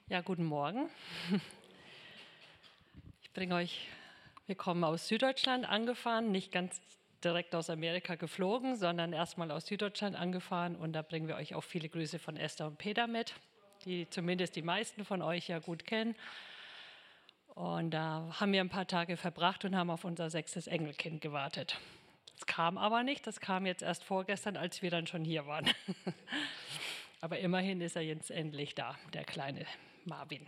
Ja, guten Morgen. Wir kommen aus Süddeutschland angefahren, nicht ganz direkt aus Amerika geflogen, sondern erstmal aus Süddeutschland angefahren, und da bringen wir euch auch viele Grüße von Esther und Peter mit, die zumindest die meisten von euch ja gut kennen. Und da haben wir ein paar Tage verbracht und haben auf unser 6. Enkelkind gewartet. Das kam aber nicht, das kam jetzt erst vorgestern, als wir dann schon hier waren. Aber immerhin ist er jetzt endlich da, der kleine Marvin.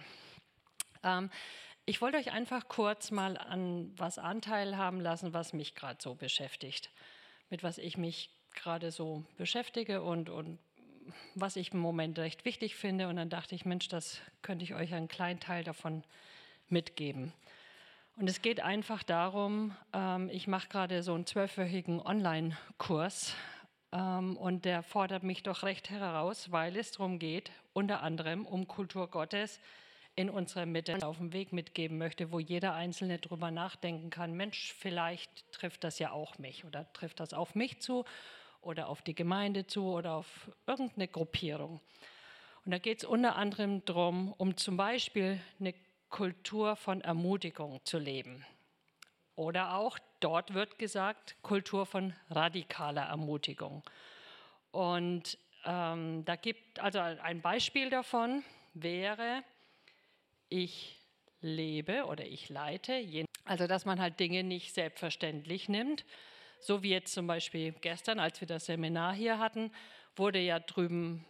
Ich wollte euch einfach kurz mal an was Anteil haben lassen, was mich gerade so beschäftigt, mit was ich mich gerade so beschäftige und was ich im Moment recht wichtig finde. Und dann dachte ich, Mensch, das könnte ich euch einen kleinen Teil davon mitgeben. Und es geht einfach darum, ich mache gerade so einen 12-wöchigen Online-Kurs, und der fordert mich doch recht heraus, weil es darum geht, unter anderem um Kultur Gottes in unserer Mitte auf dem Weg mitgeben möchte, wo jeder Einzelne drüber nachdenken kann, Mensch, vielleicht trifft das ja auch mich oder trifft das auf mich zu oder auf die Gemeinde zu oder auf irgendeine Gruppierung. Und da geht es unter anderem darum, um zum Beispiel eine Kultur von Ermutigung zu leben. Oder auch, dort wird gesagt, Kultur von radikaler Ermutigung. Und da gibt, also ein Beispiel davon wäre, ich lebe oder ich leite, also dass man halt Dinge nicht selbstverständlich nimmt. So wie jetzt zum Beispiel gestern, als wir das Seminar hier hatten, wurde ja drüben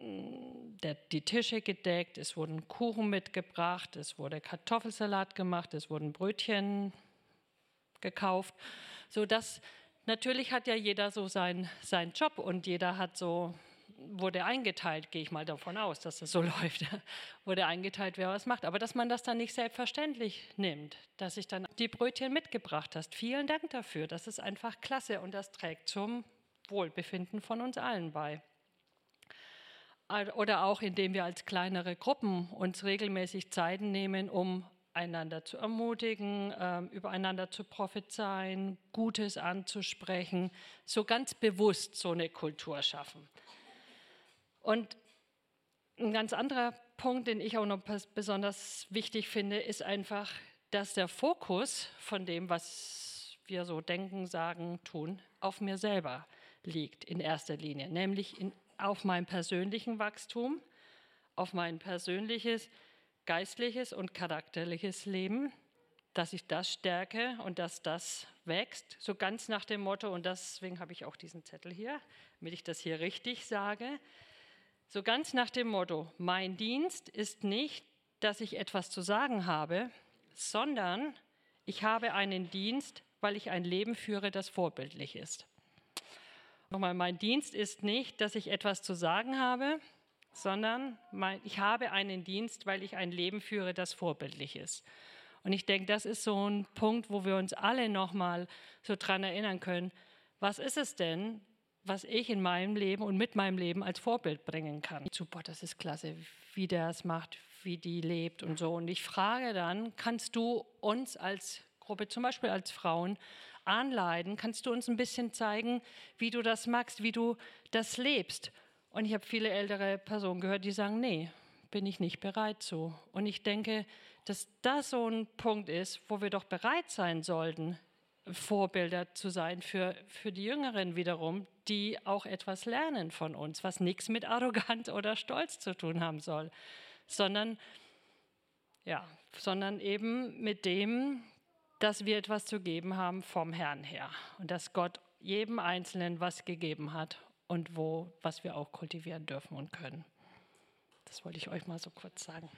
die Tische gedeckt, es wurden Kuchen mitgebracht, es wurde Kartoffelsalat gemacht, es wurden Brötchen gekauft. So dass natürlich hat ja jeder so seinen Job und jeder hat so, wurde eingeteilt, gehe ich mal davon aus, dass das so läuft, wurde eingeteilt, wer was macht. Aber dass man das dann nicht selbstverständlich nimmt, dass ich dann die Brötchen mitgebracht hast. Vielen Dank dafür, das ist einfach klasse und das trägt zum Wohlbefinden von uns allen bei. Oder auch, indem wir als kleinere Gruppen uns regelmäßig Zeit nehmen, um einander zu ermutigen, übereinander zu prophezeien, Gutes anzusprechen, so ganz bewusst so eine Kultur schaffen. Und ein ganz anderer Punkt, den ich auch noch besonders wichtig finde, ist einfach, dass der Fokus von dem, was wir so denken, sagen, tun, auf mir selber liegt in erster Linie, nämlich auf mein persönlichen Wachstum, auf mein persönliches, geistliches und charakterliches Leben, dass ich das stärke und dass das wächst, so ganz nach dem Motto, und deswegen habe ich auch diesen Zettel hier, damit ich das hier richtig sage, so ganz nach dem Motto, mein Dienst ist nicht, dass ich etwas zu sagen habe, sondern ich habe einen Dienst, weil ich ein Leben führe, das vorbildlich ist. Nochmal, mein Dienst ist nicht, dass ich etwas zu sagen habe, sondern ich habe einen Dienst, weil ich ein Leben führe, das vorbildlich ist. Und ich denke, das ist so ein Punkt, wo wir uns alle nochmal so dran erinnern können, was ist es denn, was ich in meinem Leben und mit meinem Leben als Vorbild bringen kann. Super, das ist klasse, wie der es macht, wie die lebt und so. Und ich frage dann, kannst du uns als Gruppe, zum Beispiel als Frauen, anleiten? Kannst du uns ein bisschen zeigen, wie du das magst, wie du das lebst? Und ich habe viele ältere Personen gehört, die sagen, nee, bin ich nicht bereit zu. Und ich denke, dass das so ein Punkt ist, wo wir doch bereit sein sollten, Vorbilder zu sein für die Jüngeren wiederum, die auch etwas lernen von uns, was nichts mit Arroganz oder Stolz zu tun haben soll, sondern eben mit dem, dass wir etwas zu geben haben vom Herrn her und dass Gott jedem Einzelnen was gegeben hat und was wir auch kultivieren dürfen und können. Das wollte ich euch mal so kurz sagen.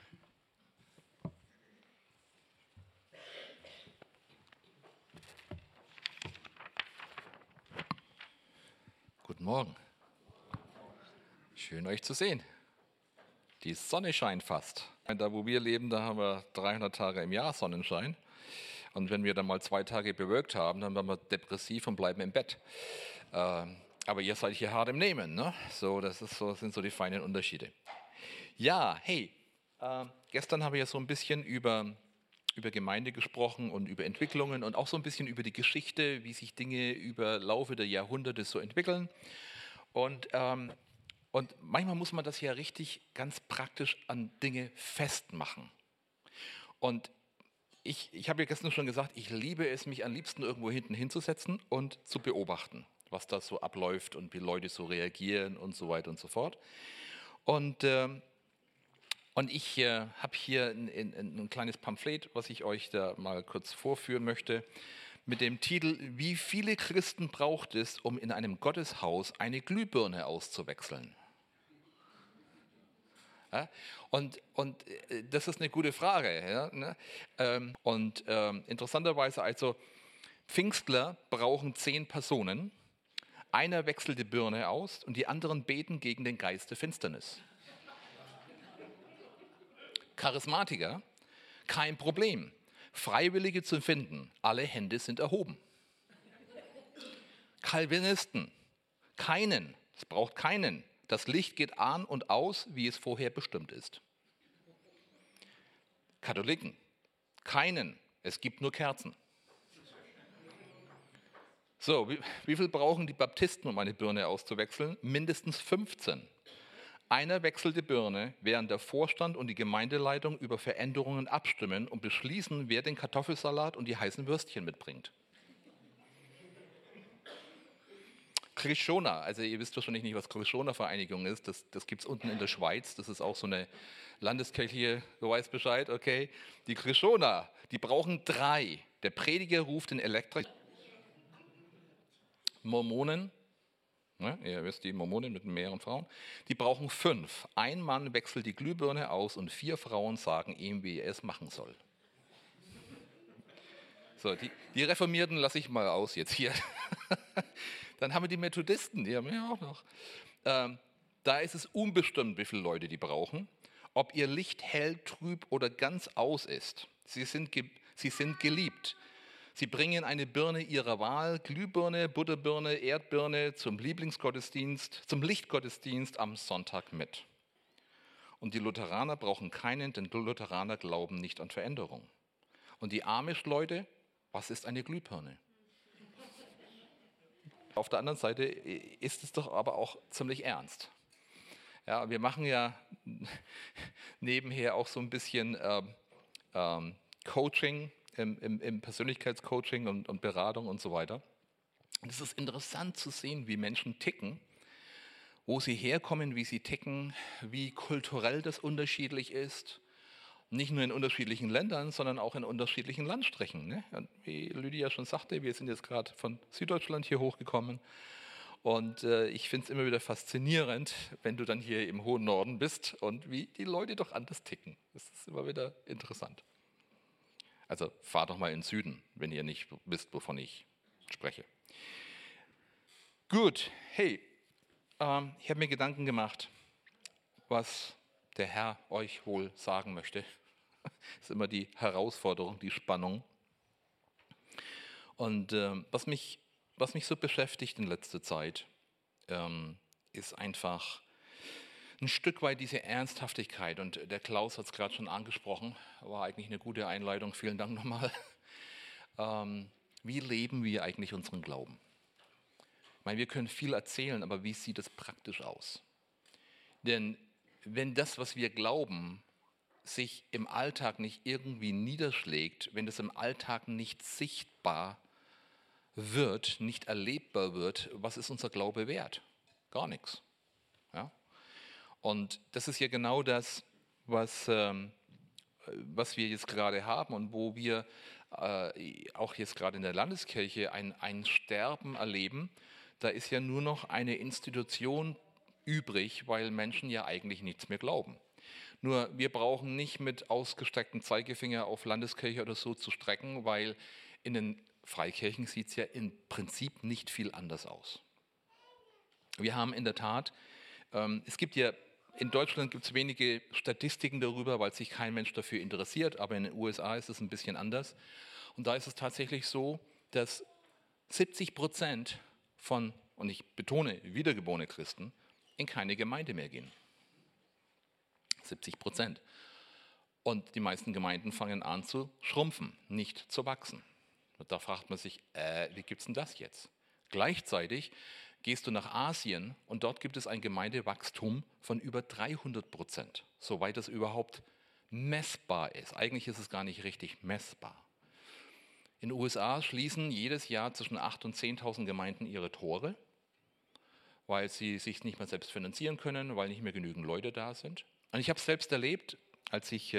Guten Morgen. Schön, euch zu sehen. Die Sonne scheint fast. Da, wo wir leben, da haben wir 300 Tage im Jahr Sonnenschein. Und wenn wir dann mal 2 Tage bewölkt haben, dann werden wir depressiv und bleiben im Bett. Aber ihr seid hier hart im Nehmen, ne? Sind so die feinen Unterschiede. Ja, hey, gestern habe ich ja so ein bisschen über Gemeinde gesprochen und über Entwicklungen und auch so ein bisschen über die Geschichte, wie sich Dinge über Laufe der Jahrhunderte so entwickeln. Und Und manchmal muss man das ja richtig ganz praktisch an Dinge festmachen. Und ich habe ja gestern schon gesagt, ich liebe es, mich am liebsten irgendwo hinten hinzusetzen und zu beobachten, was da so abläuft und wie Leute so reagieren und so weiter und so fort. Und ich habe hier ein kleines Pamphlet, was ich euch da mal kurz vorführen möchte, mit dem Titel: Wie viele Christen braucht es, um in einem Gotteshaus eine Glühbirne auszuwechseln? Ja, und das ist eine gute Frage. Ja, ne? Interessanterweise also, Pfingstler brauchen 10 Personen. Einer wechselt die Birne aus und die anderen beten gegen den Geist der Finsternis. Charismatiker, kein Problem. Freiwillige zu finden, alle Hände sind erhoben. Calvinisten, keinen, es braucht keinen. Das Licht geht an und aus, wie es vorher bestimmt ist. Katholiken, keinen, es gibt nur Kerzen. So, wie viel brauchen die Baptisten, um eine Birne auszuwechseln? Mindestens 15. Einer wechselt die Birne, während der Vorstand und die Gemeindeleitung über Veränderungen abstimmen und beschließen, wer den Kartoffelsalat und die heißen Würstchen mitbringt. Krishona, also ihr wisst wahrscheinlich nicht, was Krishona-Vereinigung ist, das gibt es unten in der Schweiz, das ist auch so eine Landeskirche hier, du weißt Bescheid, okay. Die Krishona, die brauchen 3. Der Prediger ruft den Elektriker. Mormonen, ne, ihr wisst, die Mormonen mit mehreren Frauen, die brauchen 5. Ein Mann wechselt die Glühbirne aus und 4 Frauen sagen ihm, wie er es machen soll. So, die Reformierten lasse ich mal aus jetzt hier. Dann haben wir die Methodisten, die haben wir ja auch noch. Da ist es unbestimmt, wie viele Leute die brauchen, ob ihr Licht hell, trüb oder ganz aus ist. Sie sind geliebt. Sie bringen eine Birne ihrer Wahl, Glühbirne, Butterbirne, Erdbirne zum Lieblingsgottesdienst, zum Lichtgottesdienst am Sonntag mit. Und die Lutheraner brauchen keinen, denn Lutheraner glauben nicht an Veränderung. Und die Amish-Leute, was ist eine Glühbirne? Auf der anderen Seite ist es doch aber auch ziemlich ernst. Ja, wir machen ja nebenher auch so ein bisschen Coaching, im Persönlichkeitscoaching und Beratung und so weiter. Und es ist interessant zu sehen, wie Menschen ticken, wo sie herkommen, wie sie ticken, wie kulturell das unterschiedlich ist. Nicht nur in unterschiedlichen Ländern, sondern auch in unterschiedlichen Landstrichen. Ne? Und wie Lydia schon sagte, wir sind jetzt gerade von Süddeutschland hier hochgekommen. Und ich finde es immer wieder faszinierend, wenn du dann hier im hohen Norden bist und wie die Leute doch anders ticken. Das ist immer wieder interessant. Also fahrt doch mal in den Süden, wenn ihr nicht wisst, wovon ich spreche. Gut, hey, ich habe mir Gedanken gemacht, was der Herr euch wohl sagen möchte. Das ist immer die Herausforderung, die Spannung. Und was mich so beschäftigt in letzter Zeit, ist einfach ein Stück weit diese Ernsthaftigkeit. Und der Klaus hat es gerade schon angesprochen, war eigentlich eine gute Einleitung, vielen Dank nochmal. Wie leben wir eigentlich unseren Glauben? Ich meine, wir können viel erzählen, aber wie sieht es praktisch aus? Denn wenn das, was wir glauben, sich im Alltag nicht irgendwie niederschlägt, wenn das im Alltag nicht sichtbar wird, nicht erlebbar wird, was ist unser Glaube wert? Gar nichts. Ja? Und das ist ja genau das, was wir jetzt gerade haben und wo wir auch jetzt gerade in der Landeskirche ein Sterben erleben. Da ist ja nur noch eine Institution übrig, weil Menschen ja eigentlich nichts mehr glauben. Nur wir brauchen nicht mit ausgestrecktem Zeigefinger auf Landeskirche oder so zu strecken, weil in den Freikirchen sieht es ja im Prinzip nicht viel anders aus. Wir haben in der Tat, es gibt ja, in Deutschland gibt es wenige Statistiken darüber, weil sich kein Mensch dafür interessiert, aber in den USA ist es ein bisschen anders. Und da ist es tatsächlich so, dass 70% von, und ich betone, wiedergeborene Christen, in keine Gemeinde mehr gehen. 70%. Und die meisten Gemeinden fangen an zu schrumpfen, nicht zu wachsen. Und da fragt man sich, wie gibt es denn das jetzt? Gleichzeitig Gehst du nach Asien und dort gibt es ein Gemeindewachstum von über 300%, soweit es überhaupt messbar ist. Eigentlich ist es gar nicht richtig messbar. In den USA schließen jedes Jahr zwischen 8.000 und 10.000 Gemeinden ihre Tore, weil sie sich nicht mehr selbst finanzieren können, weil nicht mehr genügend Leute da sind. Und ich habe es selbst erlebt, als ich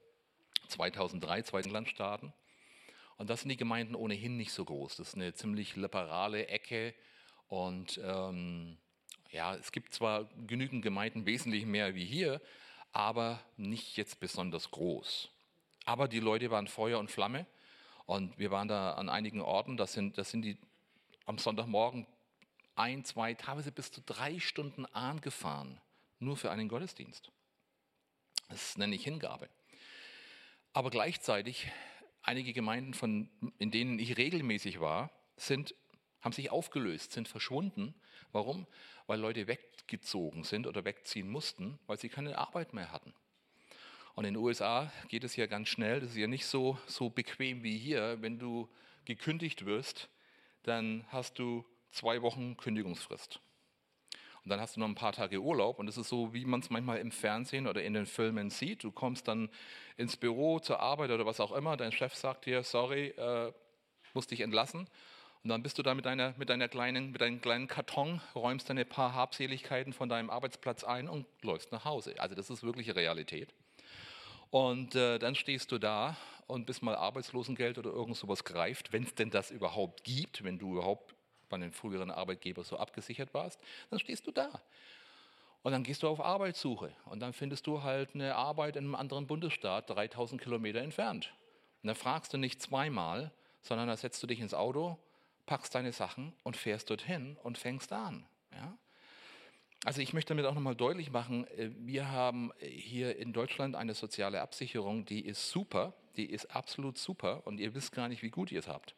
2003 zweiten Land starten. Und das sind die Gemeinden ohnehin nicht so groß. Das ist eine ziemlich liberale Ecke. Und ja, es gibt zwar genügend Gemeinden, wesentlich mehr wie hier, aber nicht jetzt besonders groß. Aber die Leute waren Feuer und Flamme. Und wir waren da an einigen Orten, das sind die am Sonntagmorgen 1, 2, teilweise bis zu 3 Stunden angefahren, nur für einen Gottesdienst. Das nenne ich Hingabe. Aber gleichzeitig, einige Gemeinden, in denen ich regelmäßig war, haben sich aufgelöst, sind verschwunden. Warum? Weil Leute weggezogen sind oder wegziehen mussten, weil sie keine Arbeit mehr hatten. Und in den USA geht es ja ganz schnell, das ist ja nicht so bequem wie hier. Wenn du gekündigt wirst, dann hast du 2 Wochen Kündigungsfrist. Und dann hast du noch ein paar Tage Urlaub und das ist so, wie man es manchmal im Fernsehen oder in den Filmen sieht. Du kommst dann ins Büro, zur Arbeit oder was auch immer, dein Chef sagt dir, sorry, muss dich entlassen. Und dann bist du da mit deinem kleinen Karton, räumst dann ein paar Habseligkeiten von deinem Arbeitsplatz ein und läufst nach Hause. Also das ist wirkliche Realität. Und dann stehst du da und bis mal Arbeitslosengeld oder irgend sowas greift, wenn es denn das überhaupt gibt, wenn du überhaupt bei den früheren Arbeitgeber so abgesichert warst, dann stehst du da. Und dann gehst du auf Arbeitssuche und dann findest du halt eine Arbeit in einem anderen Bundesstaat, 3.000 Kilometer entfernt. Und dann fragst du nicht zweimal, sondern da setzt du dich ins Auto, packst deine Sachen und fährst dorthin und fängst an. Ja? Also ich möchte damit auch nochmal deutlich machen, wir haben hier in Deutschland eine soziale Absicherung, die ist super, die ist absolut super und ihr wisst gar nicht, wie gut ihr es habt.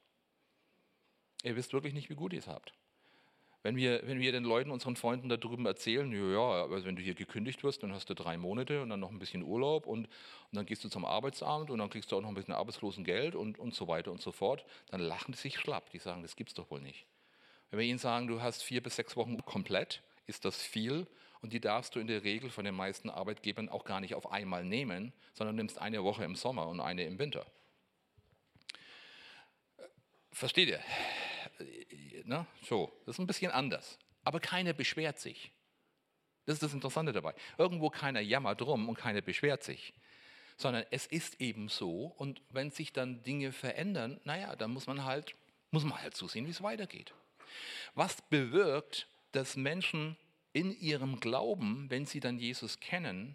Ihr wisst wirklich nicht, wie gut ihr es habt. Wenn wir den Leuten, unseren Freunden da drüben erzählen, ja, also wenn du hier gekündigt wirst, dann hast du 3 Monate und dann noch ein bisschen Urlaub und dann gehst du zum Arbeitsamt und dann kriegst du auch noch ein bisschen Arbeitslosengeld und so weiter und so fort, dann lachen die sich schlapp. Die sagen, das gibt's doch wohl nicht. Wenn wir ihnen sagen, du hast 4 bis 6 Wochen komplett, ist das viel und die darfst du in der Regel von den meisten Arbeitgebern auch gar nicht auf einmal nehmen, sondern nimmst eine Woche im Sommer und eine im Winter. Versteht ihr? Ne? So, das ist ein bisschen anders. Aber keiner beschwert sich. Das ist das Interessante dabei. Irgendwo keiner jammert rum und keiner beschwert sich. Sondern es ist eben so und wenn sich dann Dinge verändern, naja, dann muss man halt zusehen, wie es weitergeht. Was bewirkt, dass Menschen in ihrem Glauben, wenn sie dann Jesus kennen,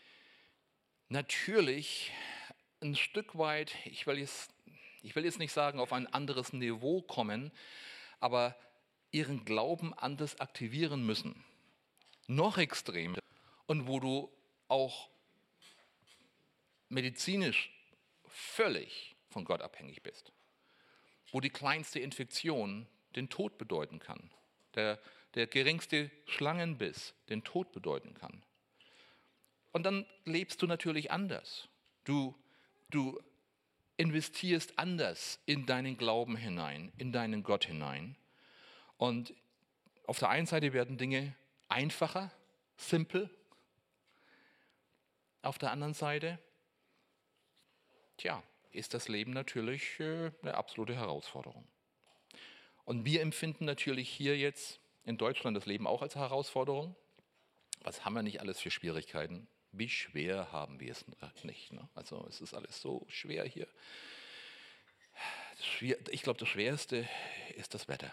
natürlich ein Stück weit, ich will jetzt nicht sagen, auf ein anderes Niveau kommen, aber ihren Glauben anders aktivieren müssen. Noch extremer. Und wo du auch medizinisch völlig von Gott abhängig bist. Wo die kleinste Infektion den Tod bedeuten kann. Der geringste Schlangenbiss den Tod bedeuten kann. Und dann lebst du natürlich anders. Du investierst anders in deinen Glauben hinein, in deinen Gott hinein. Und auf der einen Seite werden Dinge einfacher, simpel. Auf der anderen Seite, ist das Leben natürlich eine absolute Herausforderung. Und wir empfinden natürlich hier jetzt in Deutschland das Leben auch als Herausforderung. Was haben wir nicht alles für Schwierigkeiten? Wie schwer haben wir es nicht? Ne? Also es ist alles so schwer hier. Ich glaube, das Schwerste ist das Wetter.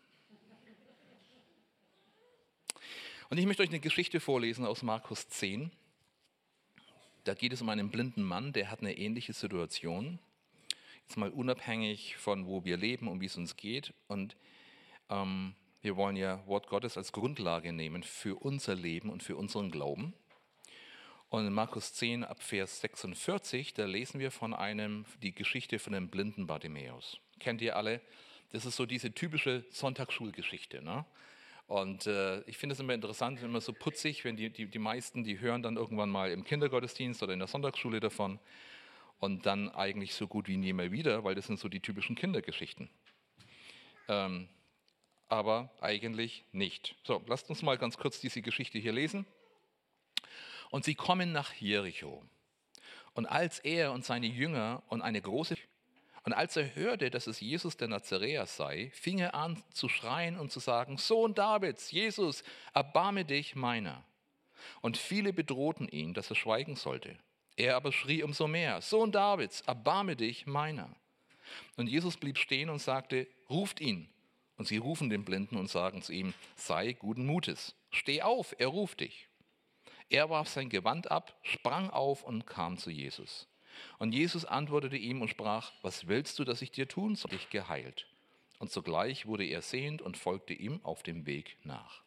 Und ich möchte euch eine Geschichte vorlesen aus Markus 10. Da geht es um einen blinden Mann, der hat eine ähnliche Situation. Jetzt mal unabhängig von wo wir leben und wie es uns geht. Und wir wollen ja Wort Gottes als Grundlage nehmen für unser Leben und für unseren Glauben. Und in Markus 10 ab Vers 46, da lesen wir die Geschichte von dem blinden Bartimäus. Kennt ihr alle? Das ist so diese typische Sonntagsschulgeschichte. Ne? Und ich finde es immer interessant, immer so putzig, wenn die meisten, die hören dann irgendwann mal im Kindergottesdienst oder in der Sonntagsschule davon und dann eigentlich so gut wie nie mehr wieder, weil das sind so die typischen Kindergeschichten. aber eigentlich nicht. So, lasst uns mal ganz kurz diese Geschichte hier lesen. Und sie kommen nach Jericho. Und als er und seine Jünger und als er hörte, dass es Jesus der Nazaräer sei, fing er an zu schreien und zu sagen: Sohn Davids, Jesus, erbarme dich meiner. Und viele bedrohten ihn, dass er schweigen sollte. Er aber schrie umso mehr: Sohn Davids, erbarme dich meiner. Und Jesus blieb stehen und sagte: Ruft ihn. Und sie rufen den Blinden und sagen zu ihm: Sei guten Mutes, steh auf, er ruft dich. Er warf sein Gewand ab, sprang auf und kam zu Jesus. Und Jesus antwortete ihm und sprach: Was willst du, dass ich dir tun soll? Dich geheilt. Und sogleich wurde er sehend und folgte ihm auf dem Weg nach.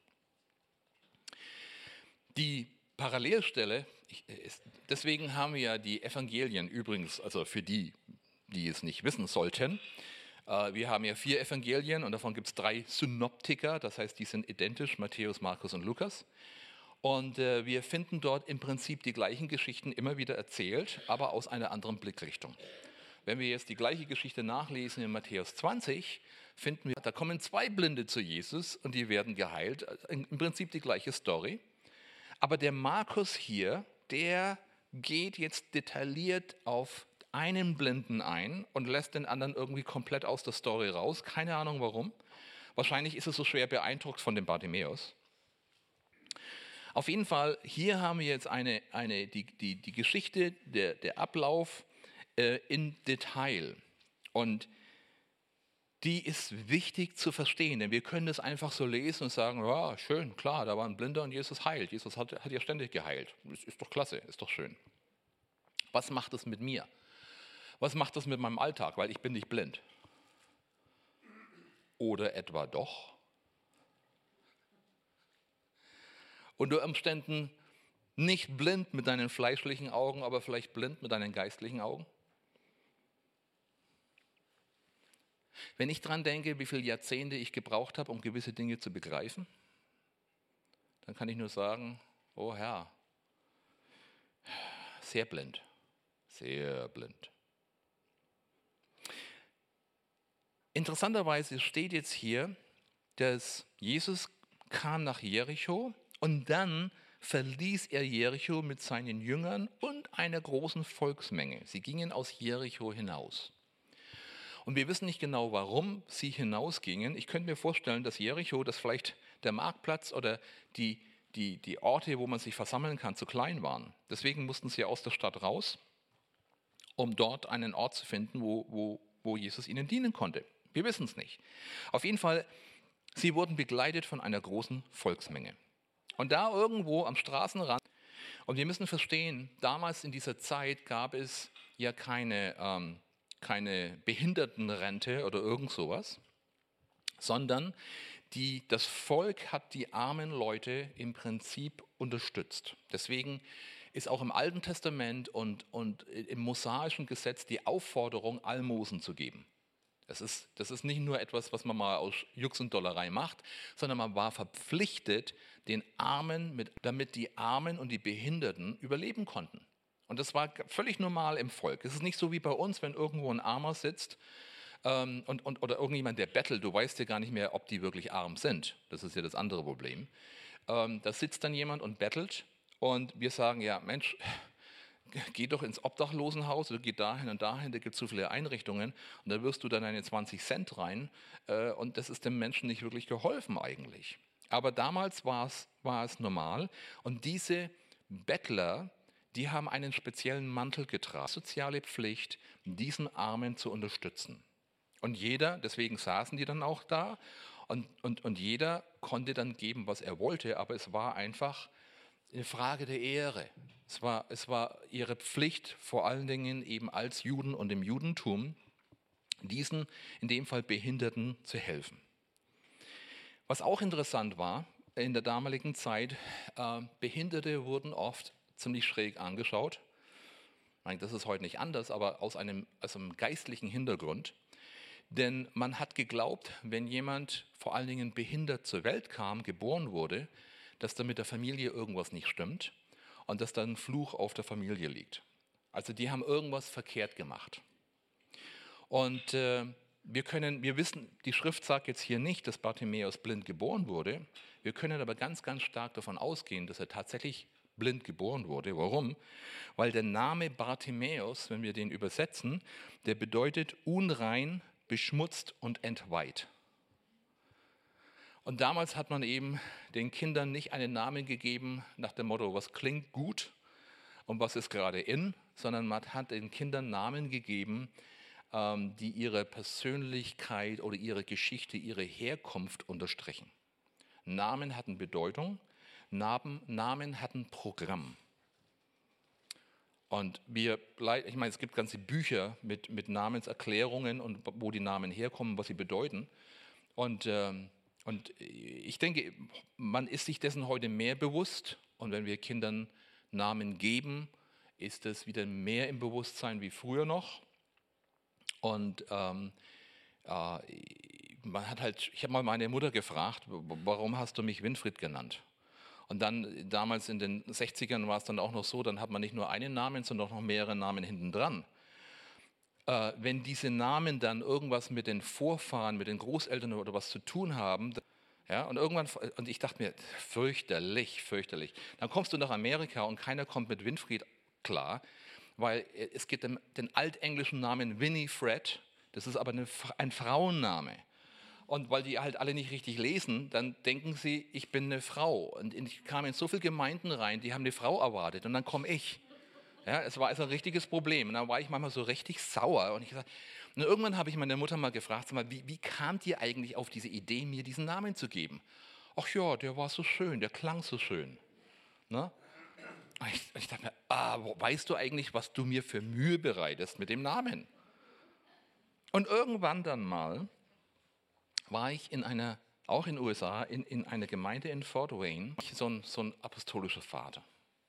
Die Parallelstelle, deswegen haben wir ja die Evangelien übrigens, also für die, die es nicht wissen sollten, wir haben ja 4 Evangelien und davon gibt es 3 Synoptiker, das heißt, die sind identisch, Matthäus, Markus und Lukas. Und wir finden dort im Prinzip die gleichen Geschichten immer wieder erzählt, aber aus einer anderen Blickrichtung. Wenn wir jetzt die gleiche Geschichte nachlesen in Matthäus 20, finden wir, da kommen 2 Blinde zu Jesus und die werden geheilt. Im Prinzip die gleiche Story. Aber der Markus hier, der geht jetzt detailliert auf einen Blinden ein und lässt den anderen irgendwie komplett aus der Story raus. Keine Ahnung warum. Wahrscheinlich ist er so schwer beeindruckt von dem Bartimäus. Auf jeden Fall, hier haben wir jetzt die Geschichte, der Ablauf in Detail. Und die ist wichtig zu verstehen, denn wir können das einfach so lesen und sagen: Ja, schön, klar, da war ein Blinder und Jesus heilt. Jesus hat ja ständig geheilt. Das ist doch klasse, ist doch schön. Was macht das mit mir? Was macht das mit meinem Alltag? Weil ich bin nicht blind. Oder etwa doch? Unter Umständen nicht blind mit deinen fleischlichen Augen, aber vielleicht blind mit deinen geistlichen Augen? Wenn ich daran denke, wie viele Jahrzehnte ich gebraucht habe, um gewisse Dinge zu begreifen, dann kann ich nur sagen: Oh Herr, sehr blind, sehr blind. Interessanterweise steht jetzt hier, dass Jesus kam nach Jericho und dann verließ er Jericho mit seinen Jüngern und einer großen Volksmenge. Sie gingen aus Jericho hinaus. Und wir wissen nicht genau, warum sie hinausgingen. Ich könnte mir vorstellen, dass Jericho, dass vielleicht der Marktplatz oder die Orte, wo man sich versammeln kann, zu klein waren. Deswegen mussten sie aus der Stadt raus, um dort einen Ort zu finden, wo Jesus ihnen dienen konnte. Wir wissen es nicht. Auf jeden Fall, sie wurden begleitet von einer großen Volksmenge. Und da irgendwo am Straßenrand, und wir müssen verstehen, damals in dieser Zeit gab es ja keine Behindertenrente oder irgend sowas, sondern das Volk hat die armen Leute im Prinzip unterstützt. Deswegen ist auch im Alten Testament und im mosaischen Gesetz die Aufforderung, Almosen zu geben. Das ist nicht nur etwas, was man mal aus Jux und Dollerei macht, sondern man war verpflichtet, den Armen, damit die Armen und die Behinderten überleben konnten. Und das war völlig normal im Volk. Es ist nicht so wie bei uns, wenn irgendwo ein Armer sitzt oder irgendjemand, der bettelt, du weißt ja gar nicht mehr, ob die wirklich arm sind. Das ist ja das andere Problem. Da sitzt dann jemand und bettelt und wir sagen: Ja, Mensch, geh doch ins Obdachlosenhaus oder geh dahin und dahin, da gibt es so viele Einrichtungen und da wirst du dann deine 20 Cent rein und das ist dem Menschen nicht wirklich geholfen eigentlich. Aber damals war es normal und diese Bettler, die haben einen speziellen Mantel getragen, soziale Pflicht, diesen Armen zu unterstützen. Und jeder, deswegen saßen die dann auch da und jeder konnte dann geben, was er wollte, aber es war einfach eine Frage der Ehre. Es war ihre Pflicht, vor allen Dingen eben als Juden und im Judentum, diesen, in dem Fall Behinderten, zu helfen. Was auch interessant war, in der damaligen Zeit, Behinderte wurden oft ziemlich schräg angeschaut. Ich meine, das ist heute nicht anders, aber aus einem geistlichen Hintergrund. Denn man hat geglaubt, wenn jemand vor allen Dingen behindert zur Welt kam, geboren wurde, dass da mit der Familie irgendwas nicht stimmt und dass da ein Fluch auf der Familie liegt. Also die haben irgendwas verkehrt gemacht. Und wir wissen, die Schrift sagt jetzt hier nicht, dass Bartimäus blind geboren wurde. Wir können aber ganz, ganz stark davon ausgehen, dass er tatsächlich blind geboren wurde. Warum? Weil der Name Bartimäus, wenn wir den übersetzen, der bedeutet unrein, beschmutzt und entweiht. Und damals hat man eben den Kindern nicht einen Namen gegeben nach dem Motto, was klingt gut und was ist gerade in, sondern man hat den Kindern Namen gegeben, die ihre Persönlichkeit oder ihre Geschichte, ihre Herkunft unterstrichen. Namen hatten Bedeutung, Namen hatten Programm. Und ich meine, es gibt ganze Bücher mit Namenserklärungen und wo die Namen herkommen, was sie bedeuten. Und ich denke, man ist sich dessen heute mehr bewusst. Und wenn wir Kindern Namen geben, ist es wieder mehr im Bewusstsein wie früher noch. Und ich habe mal meine Mutter gefragt, warum hast du mich Winfried genannt? Und dann, damals in den 60ern war es dann auch noch so, dann hat man nicht nur einen Namen, sondern auch noch mehrere Namen hinten dran. Wenn diese Namen dann irgendwas mit den Vorfahren, mit den Großeltern oder was zu tun haben, ja, und ich dachte mir, fürchterlich, fürchterlich. Dann kommst du nach Amerika und keiner kommt mit Winfried klar, weil es gibt den altenglischen Namen Winifred, das ist aber ein Frauenname. Und weil die halt alle nicht richtig lesen, dann denken sie, ich bin eine Frau. Und ich kam in so viele Gemeinden rein, die haben eine Frau erwartet und dann komme ich. Ja, es war also ein richtiges Problem. Und dann war ich manchmal so richtig sauer. Und irgendwann habe ich meine Mutter mal gefragt, sag mal, wie kamt ihr eigentlich auf diese Idee, mir diesen Namen zu geben? Ach ja, der war so schön, der klang so schön. Ne? Ich dachte mir, weißt du eigentlich, was du mir für Mühe bereitest mit dem Namen? Und irgendwann dann mal war ich auch in den USA, in einer Gemeinde in Fort Wayne, so ein apostolischer Vater.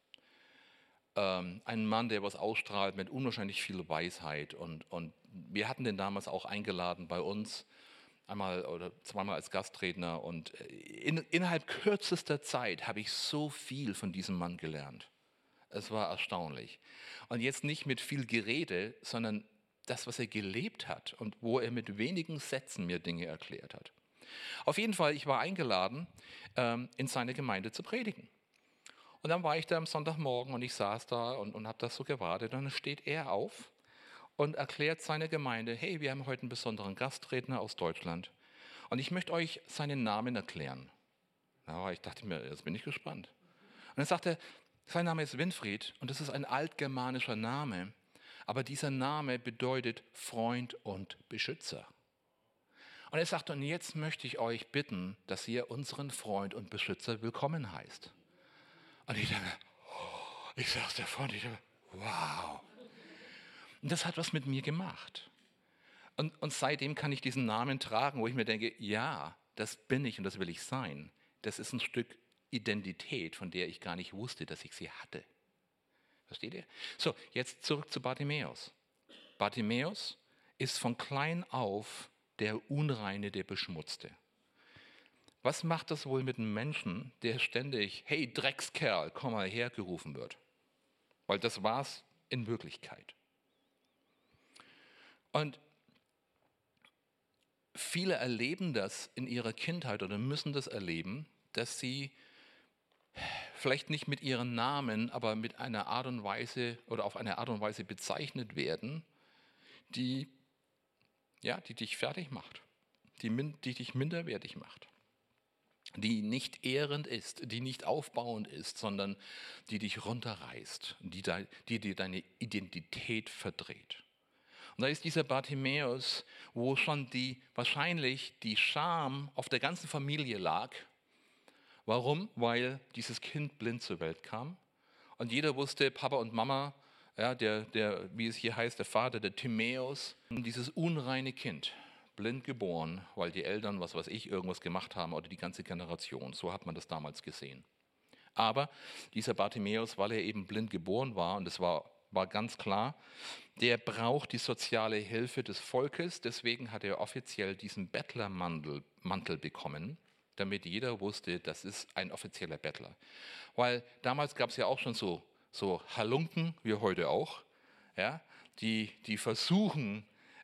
Ein Mann, der was ausstrahlt mit unwahrscheinlich viel Weisheit. Und wir hatten den damals auch eingeladen bei uns, einmal oder zweimal als Gastredner. Und innerhalb kürzester Zeit habe ich so viel von diesem Mann gelernt. Es war erstaunlich. Und jetzt nicht mit viel Gerede, sondern das, was er gelebt hat und wo er mit wenigen Sätzen mir Dinge erklärt hat. Auf jeden Fall, ich war eingeladen, in seine Gemeinde zu predigen. Und dann war ich da am Sonntagmorgen und ich saß da und habe das so gewartet. Und dann steht er auf und erklärt seiner Gemeinde, hey, wir haben heute einen besonderen Gastredner aus Deutschland. Und ich möchte euch seinen Namen erklären. Ja, ich dachte mir, jetzt bin ich gespannt. Und dann sagte er, sein Name ist Winfried und das ist ein altgermanischer Name. Aber dieser Name bedeutet Freund und Beschützer. Und er sagte, und jetzt möchte ich euch bitten, dass ihr unseren Freund und Beschützer willkommen heißt. Und ich saß davon, wow. Und das hat was mit mir gemacht. Und seitdem kann ich diesen Namen tragen, wo ich mir denke, ja, das bin ich und das will ich sein. Das ist ein Stück Identität, von der ich gar nicht wusste, dass ich sie hatte. Versteht ihr? So, jetzt zurück zu Bartimäus. Bartimäus ist von klein auf der Unreine, der Beschmutzte. Was macht das wohl mit einem Menschen, der ständig, hey Dreckskerl, komm mal her, gerufen wird? Weil das war es in Wirklichkeit. Und viele erleben das in ihrer Kindheit oder müssen das erleben, dass sie vielleicht nicht mit ihren Namen, aber mit einer Art und Weise oder auf eine Art und Weise bezeichnet werden, die dich fertig macht, die dich minderwertig macht, die nicht ehrend ist, die nicht aufbauend ist, sondern die dich runterreißt, die dir deine Identität verdreht. Und da ist dieser Bartimäus, wo schon wahrscheinlich die Scham auf der ganzen Familie lag. Warum? Weil dieses Kind blind zur Welt kam und jeder wusste, Papa und Mama, ja, wie es hier heißt, der Vater, der Timäus, dieses unreine Kind, blind geboren, weil die Eltern, was weiß ich, irgendwas gemacht haben oder die ganze Generation. So hat man das damals gesehen. Aber dieser Bartimäus, weil er eben blind geboren war, und das war ganz klar, der braucht die soziale Hilfe des Volkes, deswegen hat er offiziell diesen Bettlermantel bekommen, damit jeder wusste, das ist ein offizieller Bettler. Weil damals gab es ja auch schon so Halunken, wie heute auch, ja, die versuchen,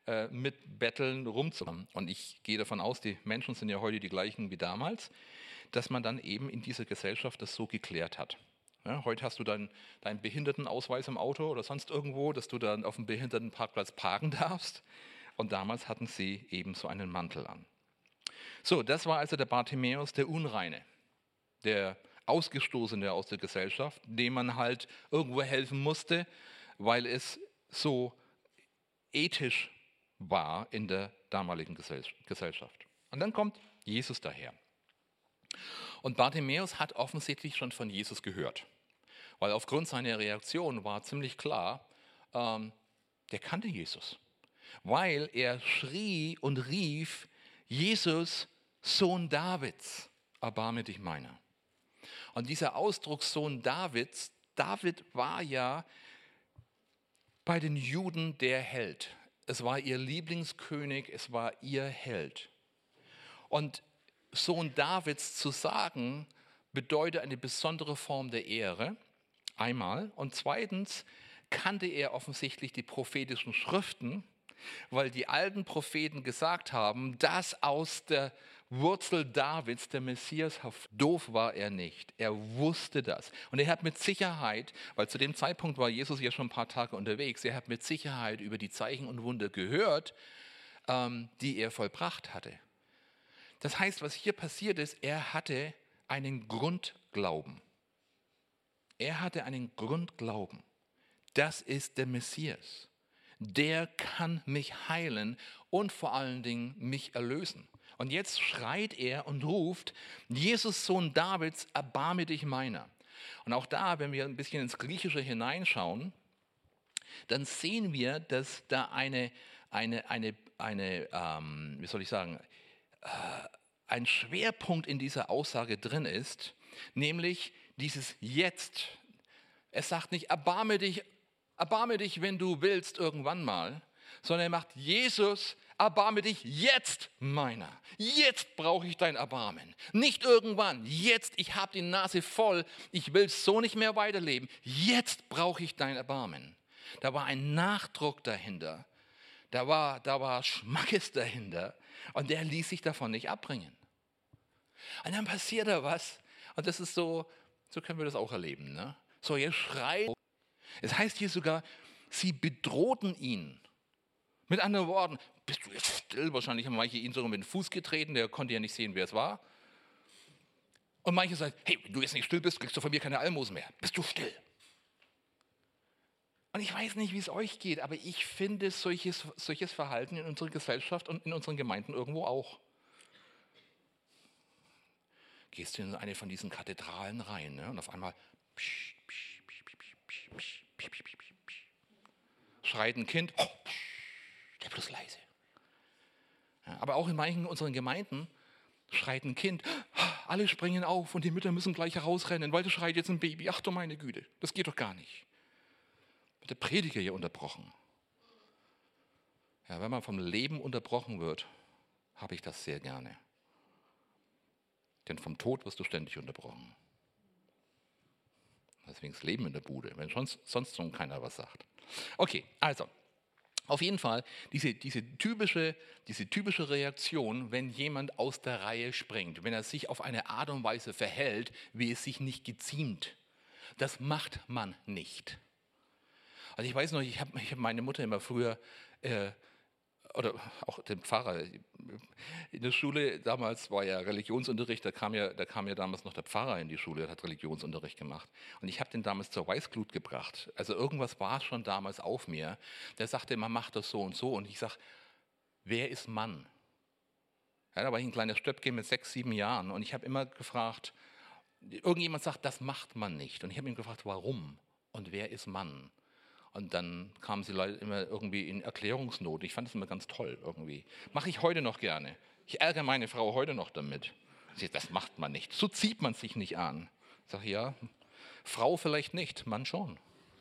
mit Betteln rumzukommen. Und ich gehe davon aus, die Menschen sind ja heute die gleichen wie damals, dass man dann eben in dieser Gesellschaft das so geklärt hat. Ja, heute hast du deinen Behindertenausweis im Auto oder sonst irgendwo, dass du dann auf dem Behindertenparkplatz parken darfst. Und damals hatten sie eben so einen Mantel an. So, das war also der Bartimäus, der Unreine, der Ausgestoßene aus der Gesellschaft, dem man halt irgendwo helfen musste, weil es so ethisch war in der damaligen Gesellschaft. Und dann kommt Jesus daher. Und Bartimäus hat offensichtlich schon von Jesus gehört, weil aufgrund seiner Reaktion war ziemlich klar, der kannte Jesus, weil er schrie und rief, Jesus, Sohn Davids, erbarme dich meiner. Und dieser Ausdruck Sohn Davids, David war ja bei den Juden der Held. Es war ihr Lieblingskönig, es war ihr Held. Und Sohn Davids zu sagen, bedeutet eine besondere Form der Ehre, einmal. Und zweitens kannte er offensichtlich die prophetischen Schriften, weil die alten Propheten gesagt haben, dass aus der Wurzel Davids der Messias hervor. Doof war er nicht, er wusste das. Und er hat mit Sicherheit, weil zu dem Zeitpunkt war Jesus ja schon ein paar Tage unterwegs, er hat mit Sicherheit über die Zeichen und Wunder gehört, die er vollbracht hatte. Das heißt, was hier passiert ist, er hatte einen Grundglauben. Er hatte einen Grundglauben. Das ist der Messias. Der kann mich heilen und vor allen Dingen mich erlösen. Und jetzt schreit er und ruft, Jesus, Sohn Davids, erbarme dich meiner. Und auch da, wenn wir ein bisschen ins Griechische hineinschauen, dann sehen wir, dass da ein Schwerpunkt in dieser Aussage drin ist, nämlich dieses Jetzt. Es sagt nicht, erbarme dich, wenn du willst, irgendwann mal, sondern er macht, Jesus, erbarme dich jetzt meiner. Jetzt brauche ich dein Erbarmen. Nicht irgendwann, jetzt, ich habe die Nase voll, ich will so nicht mehr weiterleben. Jetzt brauche ich dein Erbarmen. Da war ein Nachdruck dahinter, da war Schmackes dahinter und der ließ sich davon nicht abbringen. Und dann passiert da was und das ist so können wir das auch erleben. Ne? So, ihr schreit. Es heißt hier sogar, sie bedrohten ihn. Mit anderen Worten, bist du jetzt still? Wahrscheinlich haben manche ihn sogar mit dem Fuß getreten, der konnte ja nicht sehen, wer es war. Und manche sagen, hey, wenn du jetzt nicht still bist, kriegst du von mir keine Almosen mehr. Bist du still? Und ich weiß nicht, wie es euch geht, aber ich finde solches Verhalten in unserer Gesellschaft und in unseren Gemeinden irgendwo auch. Gehst du in eine von diesen Kathedralen rein, ne? Und auf einmal schreit ein Kind, der bloß leise. Ja, aber auch in manchen unseren Gemeinden schreit ein Kind, alle springen auf und die Mütter müssen gleich herausrennen, weil da schreit jetzt ein Baby. Ach du meine Güte, das geht doch gar nicht. Wird der Prediger hier unterbrochen. Ja, wenn man vom Leben unterbrochen wird, habe ich das sehr gerne. Denn vom Tod wirst du ständig unterbrochen. Deswegen das Leben in der Bude, wenn sonst schon keiner was sagt. Okay, also, auf jeden Fall diese typische Reaktion, wenn jemand aus der Reihe springt, wenn er sich auf eine Art und Weise verhält, wie es sich nicht geziemt. Das macht man nicht. Also ich weiß noch, ich hab meine Mutter immer früher, oder auch den Pfarrer, in der Schule damals war ja Religionsunterricht, da kam ja damals noch der Pfarrer in die Schule, der hat Religionsunterricht gemacht. Und ich habe den damals zur Weißglut gebracht. Also irgendwas war schon damals auf mir. Der sagte, man macht das so und so. Und ich sage, wer ist Mann? Ja, da war ich ein kleiner Stöpke mit 6, 7 Jahren. Und ich habe immer gefragt, irgendjemand sagt, das macht man nicht. Und ich habe ihn gefragt, warum? Und wer ist Mann? Und dann kamen sie leider immer irgendwie in Erklärungsnot. Ich fand das immer ganz toll irgendwie. Mache ich heute noch gerne. Ich ärgere meine Frau heute noch damit. Sie sagt, das macht man nicht. So zieht man sich nicht an. Ich sage, ja, Frau vielleicht nicht, Mann schon.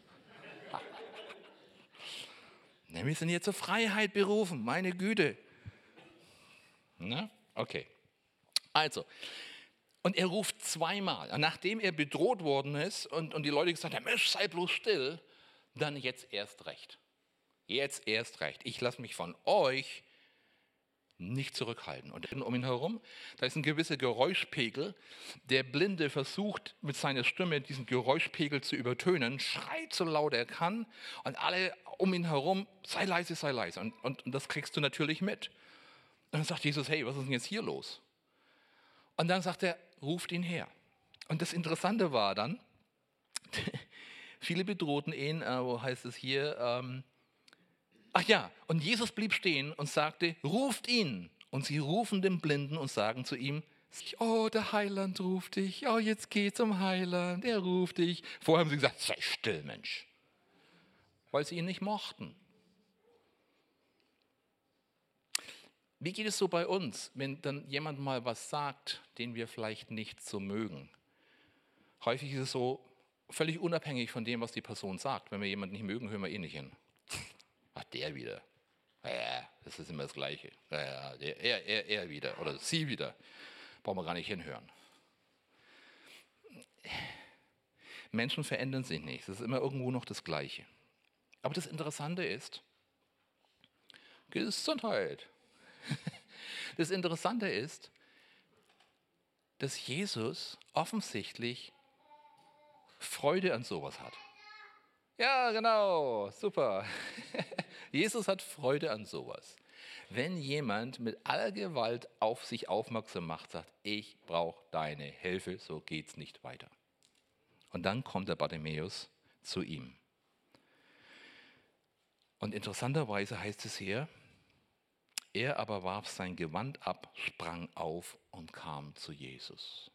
Na, wir sind hier zur Freiheit berufen, meine Güte. Na, okay. Also, und er ruft zweimal. Nachdem er bedroht worden ist und die Leute gesagt haben, Mensch, sei bloß still, dann jetzt erst recht. Jetzt erst recht. Ich lasse mich von euch nicht zurückhalten. Und um ihn herum, da ist ein gewisser Geräuschpegel. Der Blinde versucht mit seiner Stimme diesen Geräuschpegel zu übertönen, schreit so laut er kann und alle um ihn herum, sei leise, sei leise. Und das kriegst du natürlich mit. Und dann sagt Jesus, hey, was ist denn jetzt hier los? Und dann sagt er, ruft ihn her. Und das Interessante war dann, viele bedrohten ihn, wo heißt es hier, ach ja, und Jesus blieb stehen und sagte, ruft ihn. Und sie rufen den Blinden und sagen zu ihm, oh, der Heiland ruft dich, oh, jetzt geh zum Heiland, er ruft dich. Vorher haben sie gesagt, sei still, Mensch, weil sie ihn nicht mochten. Wie geht es so bei uns, wenn dann jemand mal was sagt, den wir vielleicht nicht so mögen? Häufig ist es so, völlig unabhängig von dem, was die Person sagt. Wenn wir jemanden nicht mögen, hören wir eh nicht hin. Ach, der wieder. Ja, das ist immer das Gleiche. Ja, er wieder oder sie wieder. Brauchen wir gar nicht hinhören. Menschen verändern sich nicht. Es ist immer irgendwo noch das Gleiche. Aber das Interessante ist, Gesundheit. Das Interessante ist, dass Jesus offensichtlich Freude an sowas hat. Ja, genau, super. Jesus hat Freude an sowas. Wenn jemand mit aller Gewalt auf sich aufmerksam macht, sagt, ich brauche deine Hilfe, so geht's nicht weiter. Und dann kommt der Bartimäus zu ihm. Und interessanterweise heißt es hier, er aber warf sein Gewand ab, sprang auf und kam zu Jesus.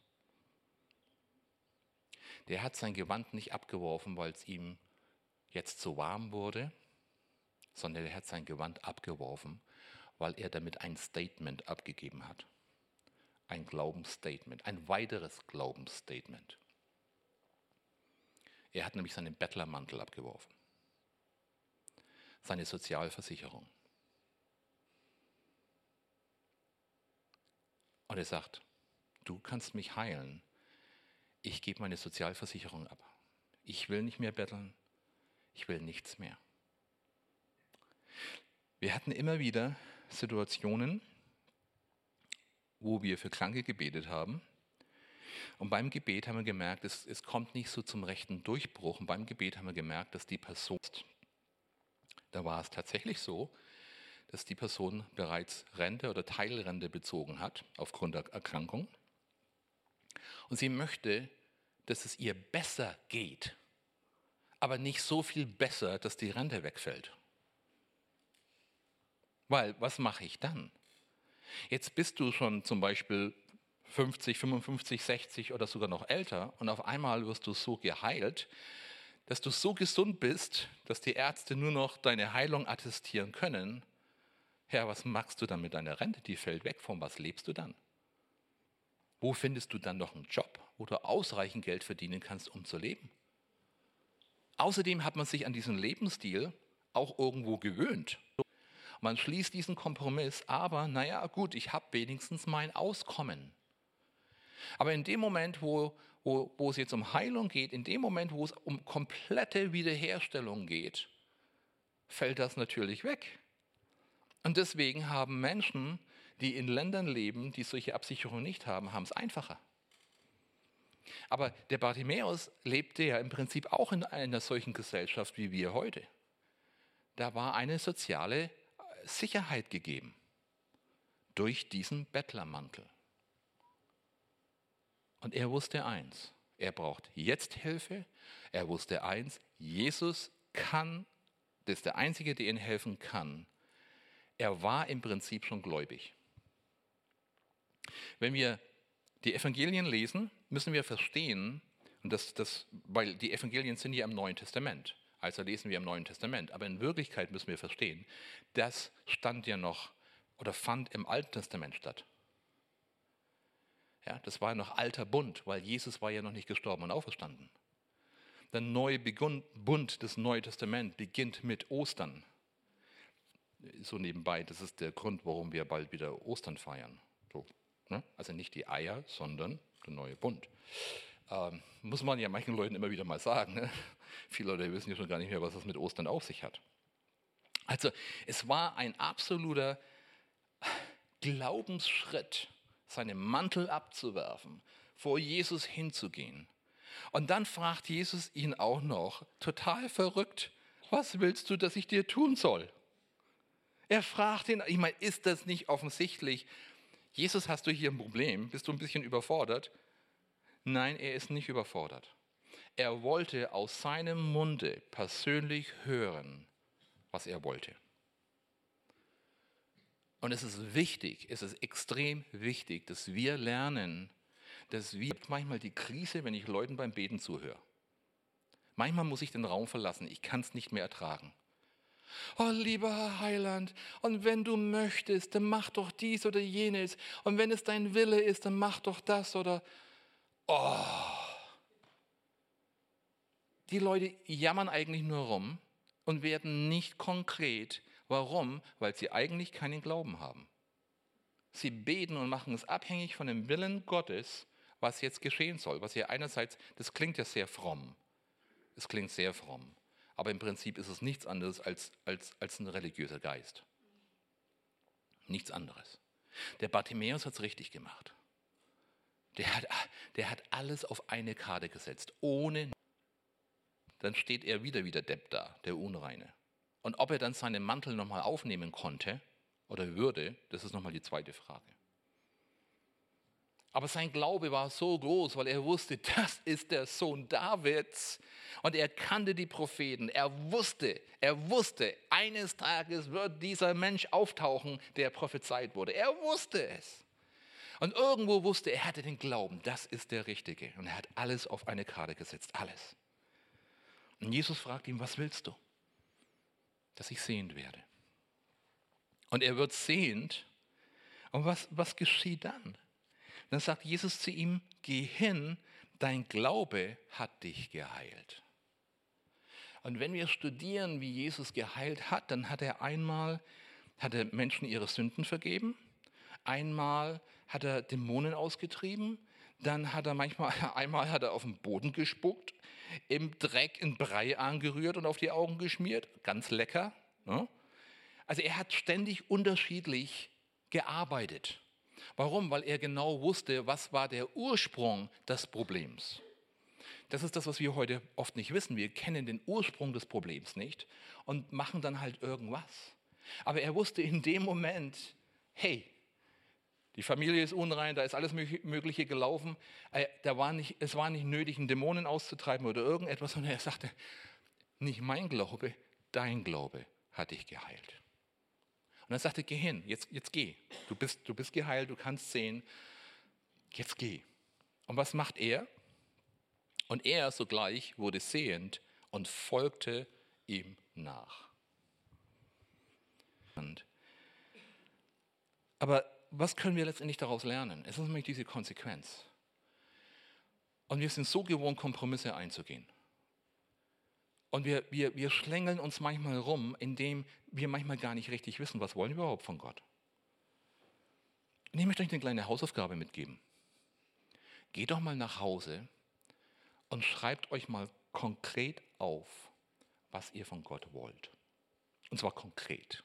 Der hat sein Gewand nicht abgeworfen, weil es ihm jetzt zu warm wurde, sondern er hat sein Gewand abgeworfen, weil er damit ein Statement abgegeben hat. Ein Glaubensstatement, ein weiteres Glaubensstatement. Er hat nämlich seinen Bettlermantel abgeworfen, seine Sozialversicherung. Und er sagt, du kannst mich heilen, ich gebe meine Sozialversicherung ab. Ich will nicht mehr betteln, ich will nichts mehr. Wir hatten immer wieder Situationen, wo wir für Kranke gebetet haben. Und beim Gebet haben wir gemerkt, es kommt nicht so zum rechten Durchbruch. Und beim Gebet haben wir gemerkt, dass die Person, da war es tatsächlich so, dass die Person bereits Rente oder Teilrente bezogen hat aufgrund der Erkrankung. Und sie möchte, dass es ihr besser geht, aber nicht so viel besser, dass die Rente wegfällt. Weil, was mache ich dann? Jetzt bist du schon zum Beispiel 50, 55, 60 oder sogar noch älter und auf einmal wirst du so geheilt, dass du so gesund bist, dass die Ärzte nur noch deine Heilung attestieren können. Ja, was machst du dann mit deiner Rente? Die fällt weg. Von was lebst du dann? Wo findest du dann noch einen Job, wo du ausreichend Geld verdienen kannst, um zu leben? Außerdem hat man sich an diesen Lebensstil auch irgendwo gewöhnt. Man schließt diesen Kompromiss, aber naja gut, ich habe wenigstens mein Auskommen. Aber in dem Moment, wo es jetzt um Heilung geht, in dem Moment, wo es um komplette Wiederherstellung geht, fällt das natürlich weg. Und deswegen haben Menschen, die in Ländern leben, die solche Absicherung nicht haben, haben es einfacher. Aber der Bartimäus lebte ja im Prinzip auch in einer solchen Gesellschaft wie wir heute. Da war eine soziale Sicherheit gegeben durch diesen Bettlermantel. Und er wusste eins, er braucht jetzt Hilfe. Er wusste eins, Jesus kann, das ist der Einzige, der ihm helfen kann. Er war im Prinzip schon gläubig. Wenn wir die Evangelien lesen, müssen wir verstehen, und weil die Evangelien sind ja im Neuen Testament, also lesen wir im Neuen Testament, aber in Wirklichkeit müssen wir verstehen, das stand ja noch oder fand im Alten Testament statt. Ja, das war noch alter Bund, weil Jesus war ja noch nicht gestorben und auferstanden. Der neue Bund des Neuen Testaments beginnt mit Ostern. So nebenbei, das ist der Grund, warum wir bald wieder Ostern feiern. So, ne? Also nicht die Eier, sondern der neue Bund. Muss man ja manchen Leuten immer wieder mal sagen. Ne? Viele Leute wissen ja schon gar nicht mehr, was das mit Ostern auf sich hat. Also es war ein absoluter Glaubensschritt, seinen Mantel abzuwerfen, vor Jesus hinzugehen. Und dann fragt Jesus ihn auch noch, total verrückt, was willst du, dass ich dir tun soll? Er fragt ihn, ich meine, ist das nicht offensichtlich? Jesus, hast du hier ein Problem? Bist du ein bisschen überfordert? Nein, er ist nicht überfordert. Er wollte aus seinem Munde persönlich hören, was er wollte. Und es ist wichtig, es ist extrem wichtig, dass wir lernen, dass wir manchmal die Krise, wenn ich Leuten beim Beten zuhöre. Manchmal muss ich den Raum verlassen, ich kann es nicht mehr ertragen. Oh, lieber Herr Heiland, und wenn du möchtest, dann mach doch dies oder jenes. Und wenn es dein Wille ist, dann mach doch das oder... Oh. Die Leute jammern eigentlich nur rum und werden nicht konkret. Warum? Weil sie eigentlich keinen Glauben haben. Sie beten und machen es abhängig von dem Willen Gottes, was jetzt geschehen soll. Was ja einerseits, das klingt ja sehr fromm. Es klingt sehr fromm. Aber im Prinzip ist es nichts anderes als ein religiöser Geist. Nichts anderes. Der Bartimäus hat es richtig gemacht. Der hat alles auf eine Karte gesetzt, ohne... Dann steht er wieder wie der Depp da, der Unreine. Und ob er dann seinen Mantel nochmal aufnehmen konnte oder würde, das ist nochmal die zweite Frage. Aber sein Glaube war so groß, weil er wusste, das ist der Sohn Davids. Und er kannte die Propheten. Er wusste, eines Tages wird dieser Mensch auftauchen, der prophezeit wurde. Er wusste es. Und irgendwo wusste er, hatte den Glauben, das ist der Richtige. Und er hat alles auf eine Karte gesetzt, alles. Und Jesus fragt ihn, was willst du? Dass ich sehend werde. Und er wird sehend. Und was geschieht dann? Dann sagt Jesus zu ihm, geh hin, dein Glaube hat dich geheilt. Und wenn wir studieren, wie Jesus geheilt hat, dann hat er Menschen ihre Sünden vergeben, einmal hat er Dämonen ausgetrieben, dann hat er einmal hat er auf den Boden gespuckt, im Dreck in Brei angerührt und auf die Augen geschmiert, ganz lecker. Ne? Also er hat ständig unterschiedlich gearbeitet. Warum? Weil er genau wusste, was war der Ursprung des Problems. Das ist das, was wir heute oft nicht wissen. Wir kennen den Ursprung des Problems nicht und machen dann halt irgendwas. Aber er wusste in dem Moment, hey, die Familie ist unrein, da ist alles Mögliche gelaufen. Es war nicht nötig, einen Dämonen auszutreiben oder irgendetwas, sondern er sagte, nicht mein Glaube, dein Glaube hat dich geheilt. Und er sagte, geh hin, jetzt geh. Du bist geheilt, du kannst sehen, jetzt geh. Und was macht er? Und er sogleich wurde sehend und folgte ihm nach. Aber was können wir letztendlich daraus lernen? Es ist nämlich diese Konsequenz. Und wir sind so gewohnt, Kompromisse einzugehen. Und wir schlängeln uns manchmal rum, indem wir manchmal gar nicht richtig wissen, was wollen wir überhaupt von Gott. Und ich möchte euch eine kleine Hausaufgabe mitgeben. Geht doch mal nach Hause und schreibt euch mal konkret auf, was ihr von Gott wollt. Und zwar konkret.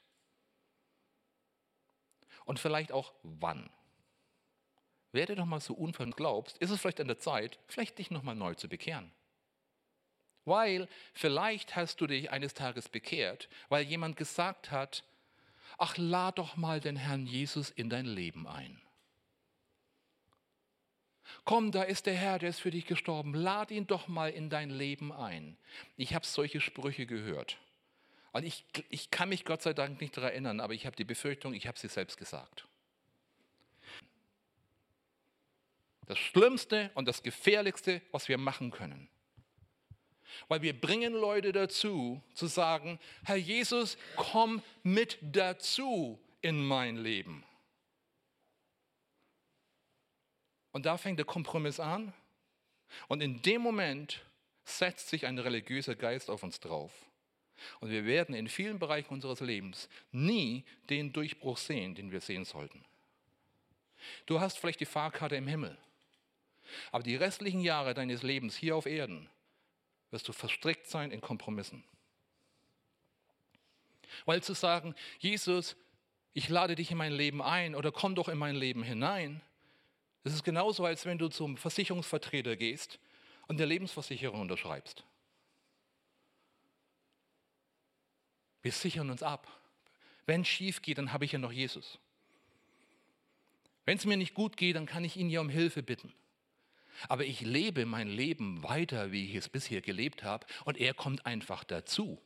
Und vielleicht auch wann. Werde doch mal so unverschämt glaubst, ist es vielleicht an der Zeit, vielleicht dich nochmal neu zu bekehren. Weil vielleicht hast du dich eines Tages bekehrt, weil jemand gesagt hat, ach, lad doch mal den Herrn Jesus in dein Leben ein. Komm, da ist der Herr, der ist für dich gestorben. Lad ihn doch mal in dein Leben ein. Ich habe solche Sprüche gehört. Und ich kann mich Gott sei Dank nicht daran erinnern, aber ich habe die Befürchtung, ich habe sie selbst gesagt. Das Schlimmste und das Gefährlichste, was wir machen können. Weil wir bringen Leute dazu, zu sagen, Herr Jesus, komm mit dazu in mein Leben. Und da fängt der Kompromiss an. Und in dem Moment setzt sich ein religiöser Geist auf uns drauf. Und wir werden in vielen Bereichen unseres Lebens nie den Durchbruch sehen, den wir sehen sollten. Du hast vielleicht die Fahrkarte im Himmel. Aber die restlichen Jahre deines Lebens hier auf Erden wirst du verstrickt sein in Kompromissen. Weil zu sagen, Jesus, ich lade dich in mein Leben ein oder komm doch in mein Leben hinein, das ist genauso, als wenn du zum Versicherungsvertreter gehst und der Lebensversicherung unterschreibst. Wir sichern uns ab. Wenn es schief geht, dann habe ich ja noch Jesus. Wenn es mir nicht gut geht, dann kann ich ihn ja um Hilfe bitten. Aber ich lebe mein Leben weiter, wie ich es bisher gelebt habe, und er kommt einfach dazu.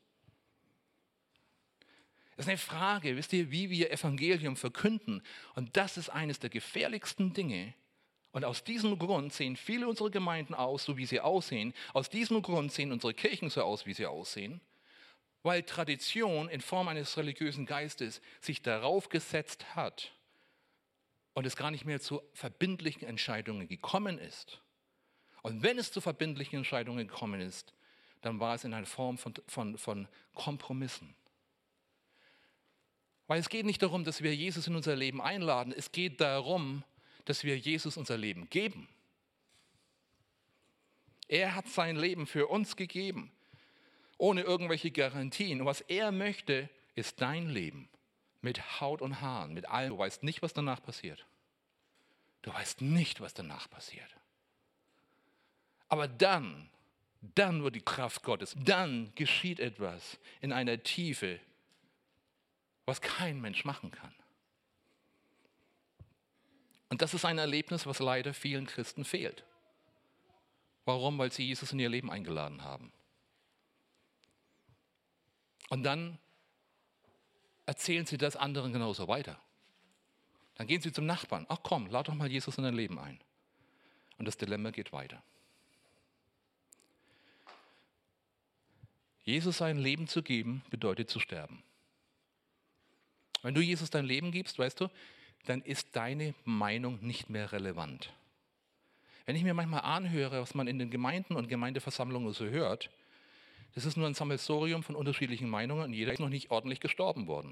Das ist eine Frage, wisst ihr, wie wir Evangelium verkünden. Und das ist eines der gefährlichsten Dinge. Und aus diesem Grund sehen viele unserer Gemeinden aus, so wie sie aussehen. Aus diesem Grund sehen unsere Kirchen so aus, wie sie aussehen. Weil Tradition in Form eines religiösen Geistes sich darauf gesetzt hat und es gar nicht mehr zu verbindlichen Entscheidungen gekommen ist. Und wenn es zu verbindlichen Entscheidungen gekommen ist, dann war es in einer Form von Kompromissen. Weil es geht nicht darum, dass wir Jesus in unser Leben einladen. Es geht darum, dass wir Jesus unser Leben geben. Er hat sein Leben für uns gegeben, ohne irgendwelche Garantien. Und was er möchte, ist dein Leben. Mit Haut und Haaren, mit allem. Du weißt nicht, was danach passiert. Du weißt nicht, was danach passiert. Aber dann wird die Kraft Gottes, dann geschieht etwas in einer Tiefe, was kein Mensch machen kann. Und das ist ein Erlebnis, was leider vielen Christen fehlt. Warum? Weil sie Jesus in ihr Leben eingeladen haben. Und dann erzählen sie das anderen genauso weiter. Dann gehen sie zum Nachbarn. Ach komm, lad doch mal Jesus in dein Leben ein. Und das Dilemma geht weiter. Jesus sein Leben zu geben, bedeutet zu sterben. Wenn du Jesus dein Leben gibst, weißt du, dann ist deine Meinung nicht mehr relevant. Wenn ich mir manchmal anhöre, was man in den Gemeinden und Gemeindeversammlungen so hört, das ist nur ein Sammelsurium von unterschiedlichen Meinungen und jeder ist noch nicht ordentlich gestorben worden.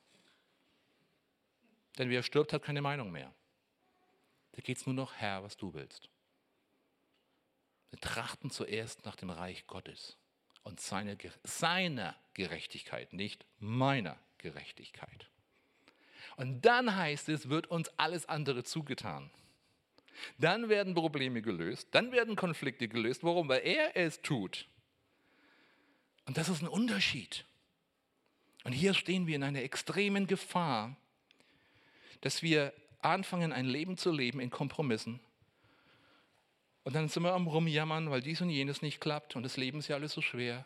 Denn wer stirbt, hat keine Meinung mehr. Da geht es nur noch, Herr, was du willst. Wir trachten zuerst nach dem Reich Gottes und seiner Gerechtigkeit, nicht meiner Gerechtigkeit. Und dann heißt es, wird uns alles andere zugetan. Dann werden Probleme gelöst, dann werden Konflikte gelöst. Warum? Weil er es tut. Und das ist ein Unterschied. Und hier stehen wir in einer extremen Gefahr, dass wir anfangen, ein Leben zu leben in Kompromissen. Und dann sind wir am Rumjammern, weil dies und jenes nicht klappt und das Leben ist ja alles so schwer.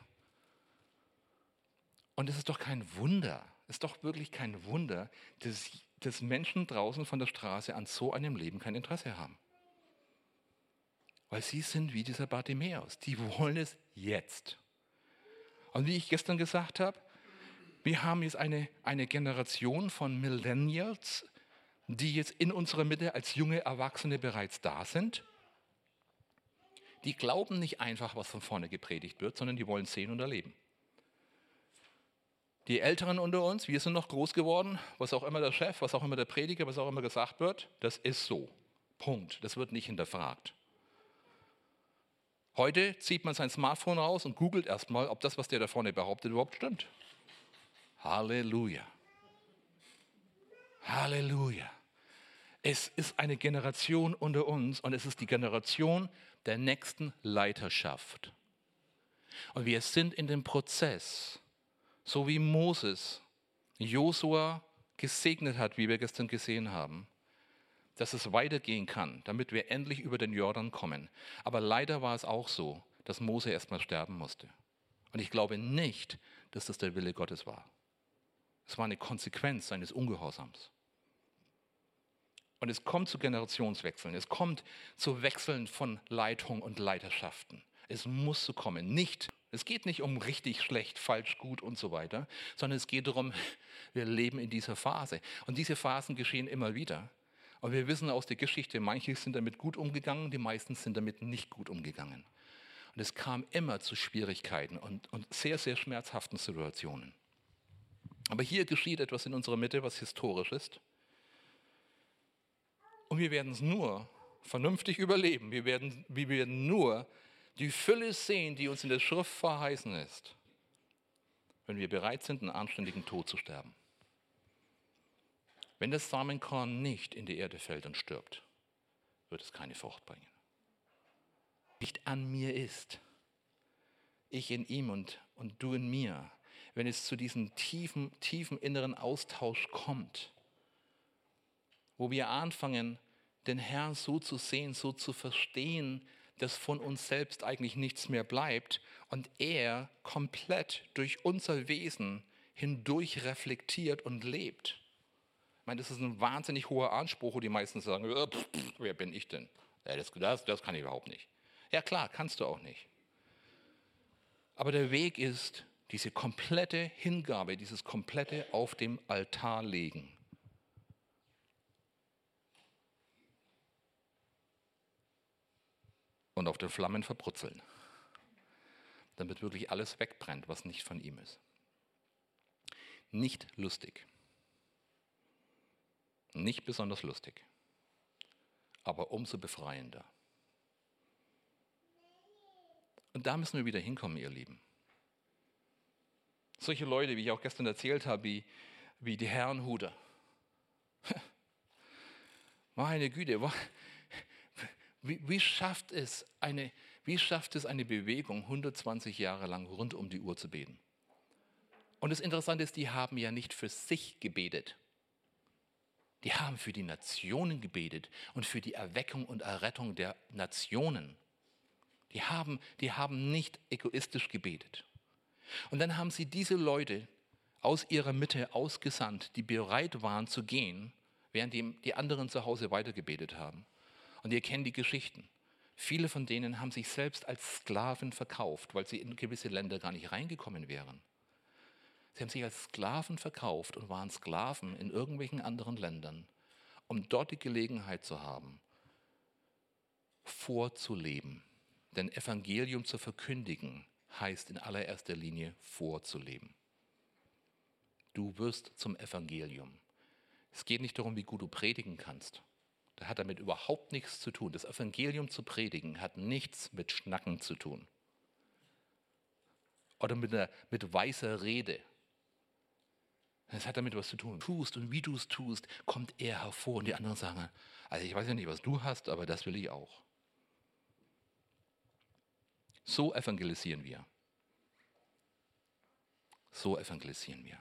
Und es ist doch kein Wunder, es ist doch wirklich kein Wunder, dass Menschen draußen von der Straße an so einem Leben kein Interesse haben. Weil sie sind wie dieser Bartimäus, die wollen es jetzt. Und wie ich gestern gesagt habe, wir haben jetzt eine Generation von Millennials, die jetzt in unserer Mitte als junge Erwachsene bereits da sind. Die glauben nicht einfach, was von vorne gepredigt wird, sondern die wollen sehen und erleben. Die Älteren unter uns, wir sind noch groß geworden, was auch immer der Chef, was auch immer der Prediger, was auch immer gesagt wird, das ist so. Punkt. Das wird nicht hinterfragt. Heute zieht man sein Smartphone raus und googelt erstmal, ob das, was der da vorne behauptet, überhaupt stimmt. Halleluja. Halleluja. Es ist eine Generation unter uns und es ist die Generation der nächsten Leiterschaft. Und wir sind in dem Prozess, so wie Moses Josua gesegnet hat, wie wir gestern gesehen haben, dass es weitergehen kann, damit wir endlich über den Jordan kommen. Aber leider war es auch so, dass Mose erstmal sterben musste. Und ich glaube nicht, dass das der Wille Gottes war. Es war eine Konsequenz seines Ungehorsams. Und es kommt zu Generationswechseln. Es kommt zu Wechseln von Leitung und Leiterschaften. Es muss so kommen. Es geht nicht um richtig, schlecht, falsch, gut und so weiter, sondern es geht darum, wir leben in dieser Phase. Und diese Phasen geschehen immer wieder. Und wir wissen aus der Geschichte, manche sind damit gut umgegangen, die meisten sind damit nicht gut umgegangen. Und es kam immer zu Schwierigkeiten und sehr, sehr schmerzhaften Situationen. Aber hier geschieht etwas in unserer Mitte, was historisch ist. Und wir werden es nur vernünftig überleben. Wir werden nur die Fülle sehen, die uns in der Schrift verheißen ist, wenn wir bereit sind, einen anständigen Tod zu sterben. Wenn das Samenkorn nicht in die Erde fällt und stirbt, wird es keine Frucht bringen. Nicht an mir ist, ich in ihm und du in mir, wenn es zu diesem tiefen inneren Austausch kommt, wo wir anfangen, den Herrn so zu sehen, so zu verstehen, dass von uns selbst eigentlich nichts mehr bleibt und er komplett durch unser Wesen hindurch reflektiert und lebt. Ich meine, das ist ein wahnsinnig hoher Anspruch, wo die meisten sagen, wer bin ich denn? Das kann ich überhaupt nicht. Ja klar, kannst du auch nicht. Aber der Weg ist diese komplette Hingabe, dieses komplette auf dem Altar legen. Und auf den Flammen verbrutzeln, damit wirklich alles wegbrennt, was nicht von ihm ist. Nicht lustig. Nicht besonders lustig, aber umso befreiender. Und da müssen wir wieder hinkommen, ihr Lieben. Solche Leute, wie ich auch gestern erzählt habe, wie die Herrnhuter. Meine Güte, wie schafft es eine Bewegung, 120 Jahre lang rund um die Uhr zu beten? Und das Interessante ist, die haben ja nicht für sich gebetet. Die haben für die Nationen gebetet und für die Erweckung und Errettung der Nationen. Die haben nicht egoistisch gebetet. Und dann haben sie diese Leute aus ihrer Mitte ausgesandt, die bereit waren zu gehen, während die anderen zu Hause weitergebetet haben. Und ihr kennt die Geschichten. Viele von denen haben sich selbst als Sklaven verkauft, weil sie in gewisse Länder gar nicht reingekommen wären. Sie haben sich als Sklaven verkauft und waren Sklaven in irgendwelchen anderen Ländern, um dort die Gelegenheit zu haben, vorzuleben. Denn Evangelium zu verkündigen heißt in allererster Linie vorzuleben. Du wirst zum Evangelium. Es geht nicht darum, wie gut du predigen kannst. Das hat damit überhaupt nichts zu tun. Das Evangelium zu predigen hat nichts mit Schnacken zu tun. Oder mit weißer Rede. Es hat damit was zu tun. Tust und wie du es tust, kommt er hervor. Und die anderen sagen, also ich weiß ja nicht, was du hast, aber das will ich auch. So evangelisieren wir. So evangelisieren wir.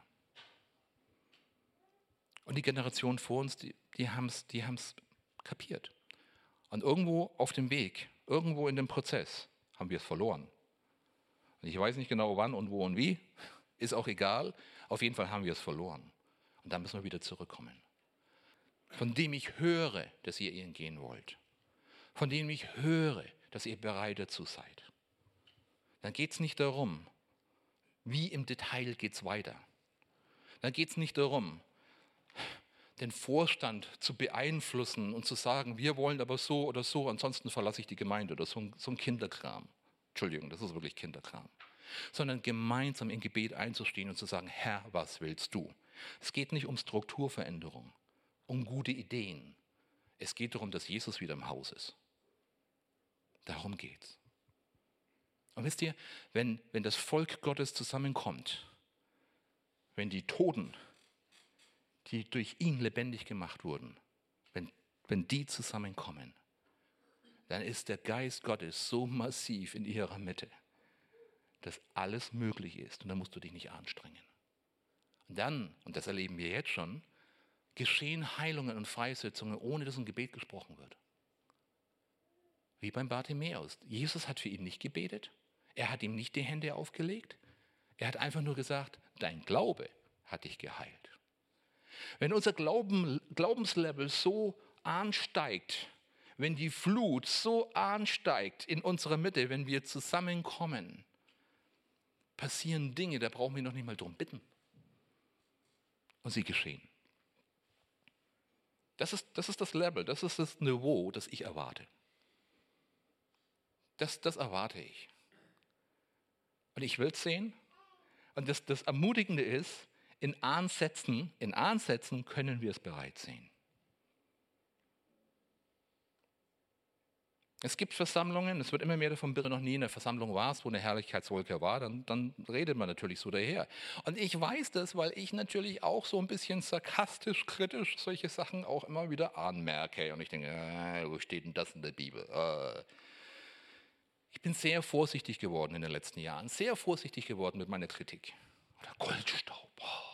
Und die Generation vor uns, die haben es kapiert. Und irgendwo auf dem Weg, irgendwo in dem Prozess haben wir es verloren. Und ich weiß nicht genau wann und wo und wie, ist auch egal. Auf jeden Fall haben wir es verloren. Und da müssen wir wieder zurückkommen. Von dem ich höre, dass ihr ihn gehen wollt. Von dem ich höre, dass ihr bereit dazu seid. Dann geht es nicht darum, wie im Detail geht es weiter. Dann geht es nicht darum, den Vorstand zu beeinflussen und zu sagen, wir wollen aber so oder so, ansonsten verlasse ich die Gemeinde oder so ein Kinderkram. Entschuldigung, das ist wirklich Kinderkram. Sondern gemeinsam im Gebet einzustehen und zu sagen, Herr, was willst du? Es geht nicht um Strukturveränderung, um gute Ideen. Es geht darum, dass Jesus wieder im Haus ist. Darum geht's. Und wisst ihr, wenn das Volk Gottes zusammenkommt, wenn die Toten, die durch ihn lebendig gemacht wurden, wenn die zusammenkommen, dann ist der Geist Gottes so massiv in ihrer Mitte, dass alles möglich ist und da musst du dich nicht anstrengen. Und dann, und das erleben wir jetzt schon, geschehen Heilungen und Freisetzungen, ohne dass ein Gebet gesprochen wird. Wie beim Bartimäus. Jesus hat für ihn nicht gebetet, er hat ihm nicht die Hände aufgelegt, er hat einfach nur gesagt, dein Glaube hat dich geheilt. Wenn unser Glaubenslevel so ansteigt, wenn die Flut so ansteigt in unserer Mitte, wenn wir zusammenkommen, passieren Dinge, da brauchen wir noch nicht mal drum bitten. Und sie geschehen. Das ist das Level, das ist das Niveau, das ich erwarte. Das erwarte ich. Und ich will es sehen. Und das Ermutigende ist, in Ansätzen können wir es bereits sehen. Es gibt Versammlungen, es wird immer mehr davon berichtet, wenn du noch nie in einer Versammlung warst, wo eine Herrlichkeitswolke war, dann redet man natürlich so daher. Und ich weiß das, weil ich natürlich auch so ein bisschen sarkastisch, kritisch solche Sachen auch immer wieder anmerke. Und ich denke, wo steht denn das in der Bibel? Ich bin sehr vorsichtig geworden in den letzten Jahren, sehr vorsichtig geworden mit meiner Kritik. Oder Goldstaub.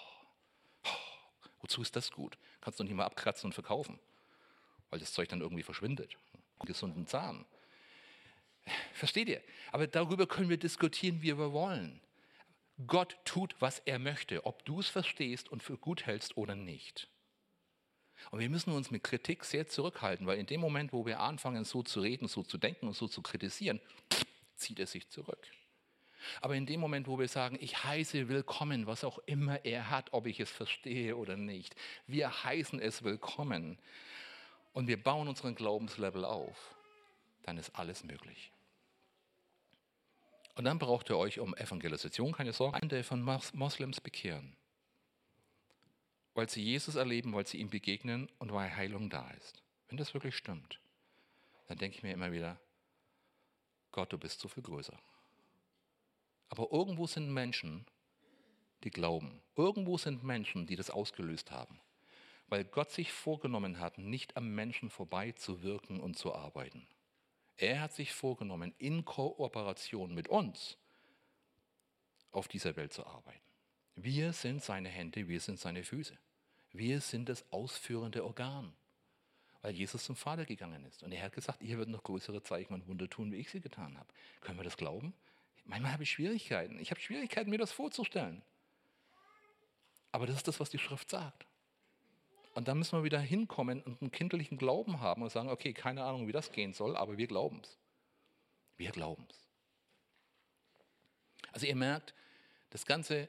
Wozu ist das gut? Kannst du nicht mal abkratzen und verkaufen, weil das Zeug dann irgendwie verschwindet. Gesunden Zahn. Versteht ihr? Aber darüber können wir diskutieren, wie wir wollen. Gott tut, was er möchte, ob du es verstehst und für gut hältst oder nicht. Und wir müssen uns mit Kritik sehr zurückhalten, weil in dem Moment, wo wir anfangen, so zu reden, so zu denken und so zu kritisieren, zieht er sich zurück. Aber in dem Moment, wo wir sagen, ich heiße willkommen, was auch immer er hat, ob ich es verstehe oder nicht, wir heißen es willkommen und wir bauen unseren Glaubenslevel auf, dann ist alles möglich. Und dann braucht ihr euch um Evangelisation keine Sorgen, der von Moslems bekehren, weil sie Jesus erleben, weil sie ihm begegnen und weil Heilung da ist. Wenn das wirklich stimmt, dann denke ich mir immer wieder, Gott, du bist so viel größer. Aber irgendwo sind Menschen, die glauben. Irgendwo sind Menschen, die das ausgelöst haben. Weil Gott sich vorgenommen hat, nicht am Menschen vorbei zu wirken und zu arbeiten. Er hat sich vorgenommen, in Kooperation mit uns auf dieser Welt zu arbeiten. Wir sind seine Hände, wir sind seine Füße. Wir sind das ausführende Organ, weil Jesus zum Vater gegangen ist. Und er hat gesagt, ihr werdet noch größere Zeichen und Wunder tun, wie ich sie getan habe. Können wir das glauben? Manchmal habe ich Schwierigkeiten. Ich habe Schwierigkeiten, mir das vorzustellen. Aber das ist das, was die Schrift sagt. Und dann müssen wir wieder hinkommen und einen kindlichen Glauben haben und sagen, okay, keine Ahnung, wie das gehen soll, aber wir glauben es. Wir glauben es. Also ihr merkt, das Ganze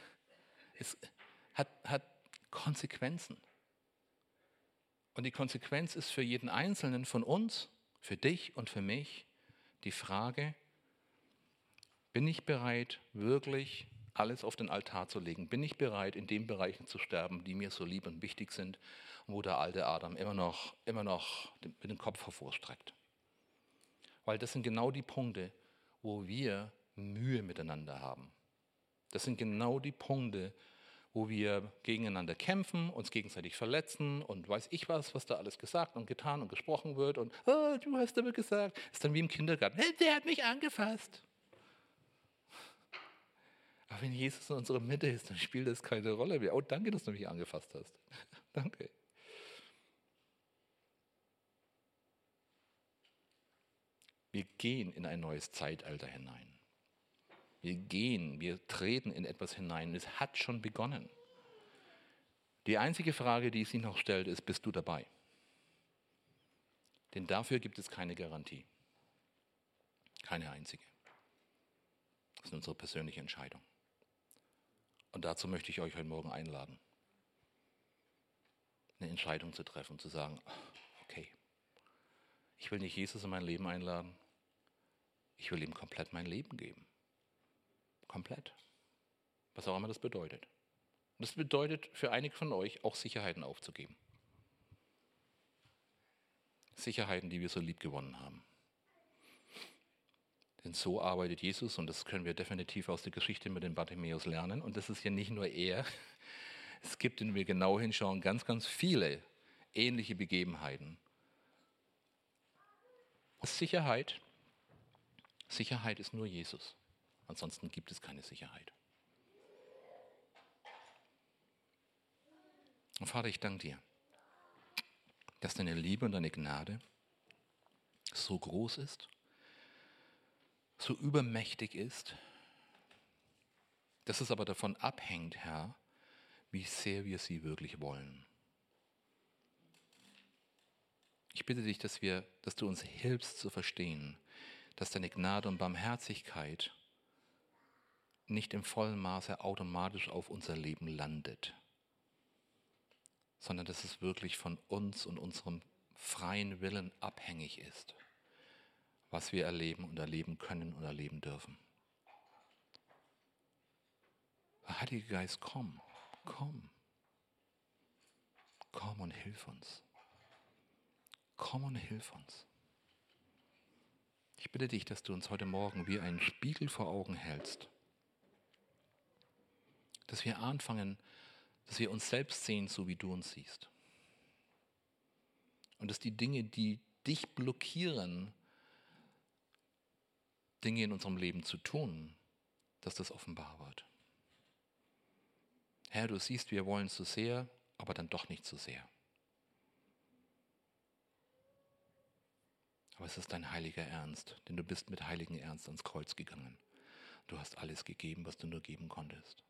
hat Konsequenzen. Und die Konsequenz ist für jeden Einzelnen von uns, für dich und für mich, die Frage, bin ich bereit, wirklich alles auf den Altar zu legen? Bin ich bereit, in den Bereichen zu sterben, die mir so lieb und wichtig sind, wo der alte Adam immer noch mit dem Kopf hervorstreckt? Weil das sind genau die Punkte, wo wir Mühe miteinander haben. Das sind genau die Punkte, wo wir gegeneinander kämpfen, uns gegenseitig verletzen und weiß ich was da alles gesagt und getan und gesprochen wird und oh, du hast aber gesagt, ist dann wie im Kindergarten, hey, der hat mich angefasst. Aber wenn Jesus in unserer Mitte ist, dann spielt das keine Rolle mehr. Oh, danke, dass du mich angefasst hast. Danke. Wir gehen in ein neues Zeitalter hinein. Wir treten in etwas hinein. Es hat schon begonnen. Die einzige Frage, die sich noch stellt, ist, bist du dabei? Denn dafür gibt es keine Garantie. Keine einzige. Das ist unsere persönliche Entscheidung. Und dazu möchte ich euch heute Morgen einladen, eine Entscheidung zu treffen, zu sagen, okay, ich will nicht Jesus in mein Leben einladen, ich will ihm komplett mein Leben geben. Komplett. Was auch immer das bedeutet. Und das bedeutet für einige von euch auch Sicherheiten aufzugeben. Sicherheiten, die wir so lieb gewonnen haben. Denn so arbeitet Jesus und das können wir definitiv aus der Geschichte mit dem Bartimäus lernen. Und das ist ja nicht nur er. Es gibt, wenn wir genau hinschauen, ganz, ganz viele ähnliche Begebenheiten. Sicherheit ist nur Jesus. Ansonsten gibt es keine Sicherheit. Und Vater, ich danke dir, dass deine Liebe und deine Gnade so groß ist, so übermächtig ist, dass es aber davon abhängt, Herr, wie sehr wir sie wirklich wollen. Ich bitte dich, dass du uns hilfst zu verstehen, dass deine Gnade und Barmherzigkeit nicht im vollen Maße automatisch auf unser Leben landet, sondern dass es wirklich von uns und unserem freien Willen abhängig ist, was wir erleben und erleben können und erleben dürfen. Heiliger Geist, komm und hilf uns. Komm und hilf uns. Ich bitte dich, dass du uns heute Morgen wie einen Spiegel vor Augen hältst. Dass wir anfangen, dass wir uns selbst sehen, so wie du uns siehst. Und dass die Dinge, die dich blockieren, Dinge in unserem Leben zu tun, dass das offenbar wird. Herr, du siehst, wir wollen so sehr, aber dann doch nicht so sehr. Aber es ist dein heiliger Ernst, denn du bist mit heiligen Ernst ans Kreuz gegangen. Du hast alles gegeben, was du nur geben konntest.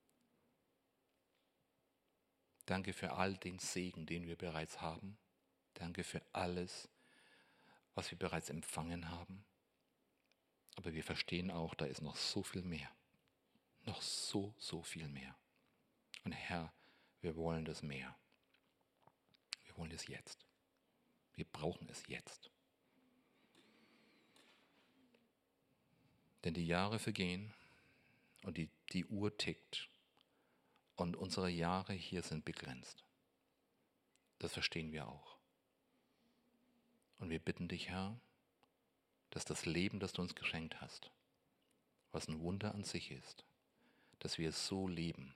Danke für all den Segen, den wir bereits haben. Danke für alles, was wir bereits empfangen haben. Aber wir verstehen auch, da ist noch so viel mehr. Noch so viel mehr. Und Herr, wir wollen das mehr. Wir wollen es jetzt. Wir brauchen es jetzt. Denn die Jahre vergehen und die Uhr tickt und unsere Jahre hier sind begrenzt. Das verstehen wir auch. Und wir bitten dich, Herr, dass das Leben, das du uns geschenkt hast, was ein Wunder an sich ist, dass wir es so leben.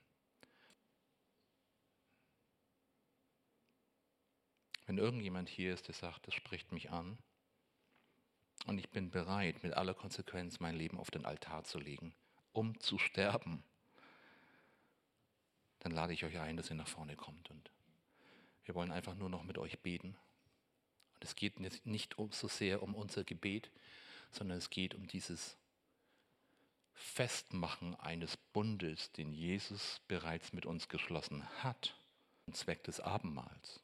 Wenn irgendjemand hier ist, der sagt, das spricht mich an und ich bin bereit, mit aller Konsequenz mein Leben auf den Altar zu legen, um zu sterben, dann lade ich euch ein, dass ihr nach vorne kommt. Und wir wollen einfach nur noch mit euch beten. Und es geht nicht so sehr um unser Gebet, sondern es geht um dieses Festmachen eines Bundes, den Jesus bereits mit uns geschlossen hat, zum Zweck des Abendmahls.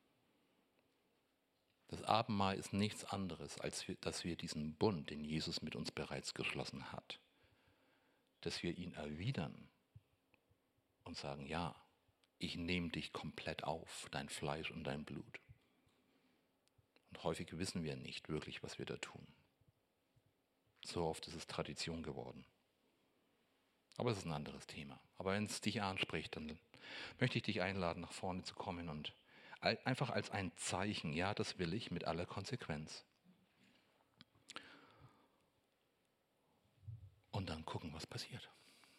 Das Abendmahl ist nichts anderes, als dass wir diesen Bund, den Jesus mit uns bereits geschlossen hat, dass wir ihn erwidern und sagen, ja, ich nehme dich komplett auf, dein Fleisch und dein Blut. Und häufig wissen wir nicht wirklich, was wir da tun. So oft ist es Tradition geworden. Aber es ist ein anderes Thema. Aber wenn es dich anspricht, dann möchte ich dich einladen, nach vorne zu kommen und einfach als ein Zeichen, ja, das will ich mit aller Konsequenz. Und dann gucken, was passiert.